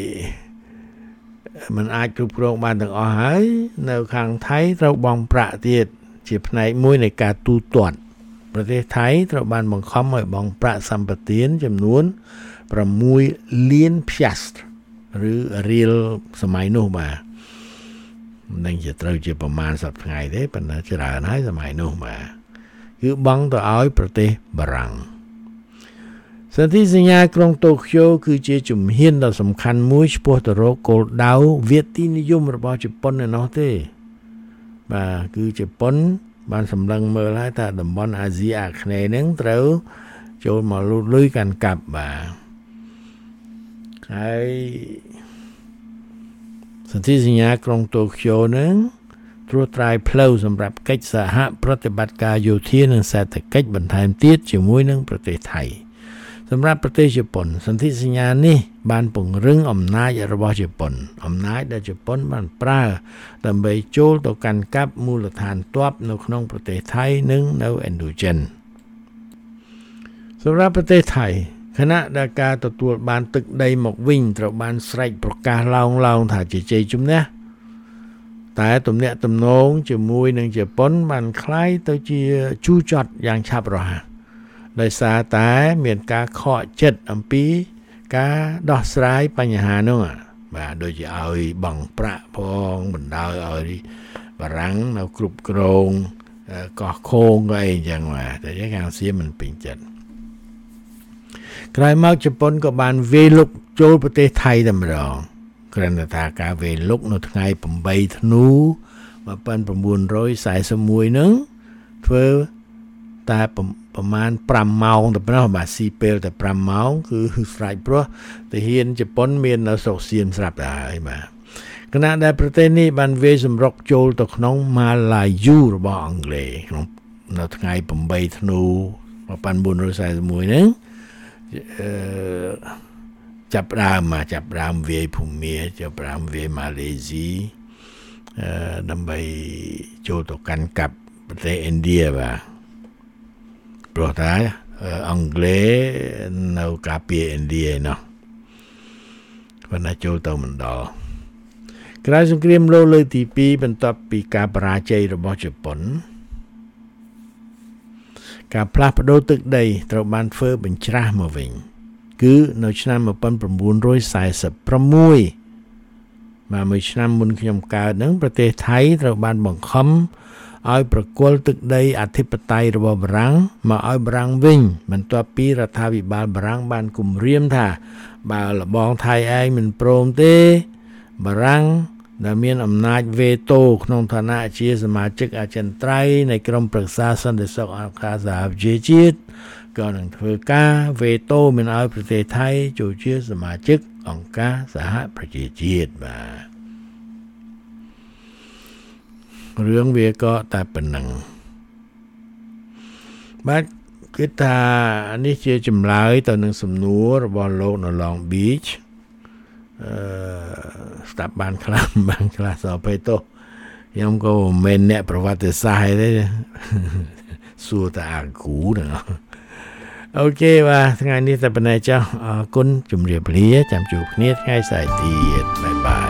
มันអាចគ្រប់គ្រងបានទាំងអស់ហើយនៅខាងថៃត្រូវបង់ប្រាក់ទៀតជាផ្នែកមួយនៃការទូទាត់ប្រទេសថៃត្រូវបានបង្ខំឲ្យបង់ប្រាក់សម្បទានចំនួន6លានភៀសឬរៀលសម័យនោះបាទមិនដឹងជាត្រូវជាប្រមាណសប្តាហ៍ថ្ងៃទេប៉ុន្តែច្រើនហើយសម័យនោះបាទគឺបង់ទៅឲ្យប្រទេសបារាំងសន្ធិសញ្ញាក្រុងតូក្យូគឺជាជំហានដ៏សំខាន់មួយឆ្ពោះទៅរកគោលដៅវាទីនិយមរបស់ជប៉ុនឯណោះទេបាទគឺជប៉ុនបានសម្លឹងមើលហើយថាតំបន់អាស៊ីអាគ្នេយ៍ហ្នឹងត្រូវចូលមកលូតលុយកាន់កាប់បាទហើយសន្ធិសញ្ញាក្រុងតូក្យូហ្នឹងត្រួសត្រាយផ្លូវសម្រាប់កិច្ចសហប្រតិបត្តិការយោធានិងសេដ្ឋកិច្ចបន្ថែមទៀតជាមួយនឹងប្រទេសថៃសម្រាប់ប្រទេសជប៉ុនសន្ធិសញ្ញានេះបានពង្រឹងអំណាចរបស់ជប៉ុនអំណាចដែលជប៉ុនបានប្រើដើម្បីចូលទៅកាន់កាប់មូលដ្ឋានទ័ពនៅក្នុងប្រទេសថៃនិងនៅឥណ្ឌូចិនសម្រាប់ប្រទេសថៃខណៈដែលការទទួលបានទឹកដីមកវិញត្រូវបានស្រែកប្រកាសឡើងថាជាជ័យជំនះតែទំនាក់ទំនងជាមួយនឹងជប៉ុនបានคล้ายទៅជាជូរចត់យ៉ាងឆាប់រហ័សដោយសារតែមានការខកចិត្តអំពីការដោះស្រាយបញ្ហានោះបាទដូចជាឲ្យបង់ប្រាក់ផងបណ្ដោយឲ្យបារាំងនៅគ្រប់គ្រងកោះខូងក៏អីចឹងបាទតែខាងសៀមមិនពេញចិត្តក្រោយមកជប៉ុនក៏បានវាយលុកចូលប្រទេសថៃតែម្ដងគ្រាន់តែថាការវាយលុកនៅថ្ងៃ8ធ្នូ1941ហ្នឹងធ្វើតែប្រមាណ5ម៉ោងតែប៉ុណ្ណោះបាទស៊ីពេលតែ5ម៉ោងគឺស្រេចព្រោះទាហានជប៉ុនមាននៅស្រុកសៀមស្រាប់តែហើយបាទគណៈដែលប្រទេសនេះបានវាយសម្រុកចូលទៅក្នុងម៉ាឡាយូរបស់អង់គ្លេសក្នុងនៅថ្ងៃ8ធ្នូ1941ហ្នឹងចាប់ដើមវាយភូមាចាប់ដើមវាយម៉ាឡេស៊ីដើម្បីចូលទៅកាន់កាប់ប្រទេសឥណ្ឌាបាទព្រោះតែអង់គ្លេសនៅការពារឥណ្ឌាឯណោះប៉ុន្តែចូលទៅមិនដល់ក្រោយសង្គ្រាមលោកលើកទី2បន្ទាប់ពីការបរាជ័យរបស់ជប៉ុនការផ្លាស់ប្ដូរទឹកដីត្រូវបានធ្វើបញ្ច្រាស់មកវិញគឺនៅឆ្នាំ1946បាទមួយឆ្នាំមុនខ្ញុំកើតហ្នឹងប្រទេសថៃត្រូវបានបង្ខំឲ្យប្រគល់ទឹកដីអធិបតេយ្យរបស់បារាំងមកឲ្យបារាំងវិញបន្ទាប់ពីរដ្ឋាភិបាលបារាំងបានគំរាមថាបើលបងថៃឯងមិនព្រមទេបារាំងដែលមានអំណាចវេតូក្នុងឋានៈជាសមាជិកអចិន្ត្រៃយ៍នៃក្រុមប្រឹក្សាសន្តិសុខអង្គការសហប្រជាជាតិក៏នឹងធ្វើការវេតូមិនឲ្យប្រទេសថៃចូលជាសមាជិកអង្គការសហប្រជាជាតិបាទរឿងវាក៏តែប៉ុណ្ណឹងបាទគឺថានេះជាចម្លើយទៅនឹងសំណួររបស់លោកនៅ Long Beach ស្ដាប់បានខ្លះសោះពេតោខ្ញុំក៏មិនអ្នកប្រវត្តិសាស្ត្រទេសួរតាអាគូណាអូខេបាទថ្ងៃនេះតែប៉ុណ្ណេះចុះអរគុណជម្រាបលាចាំជួបគ្នាថ្ងៃស្អែកទៀតបាយបាយ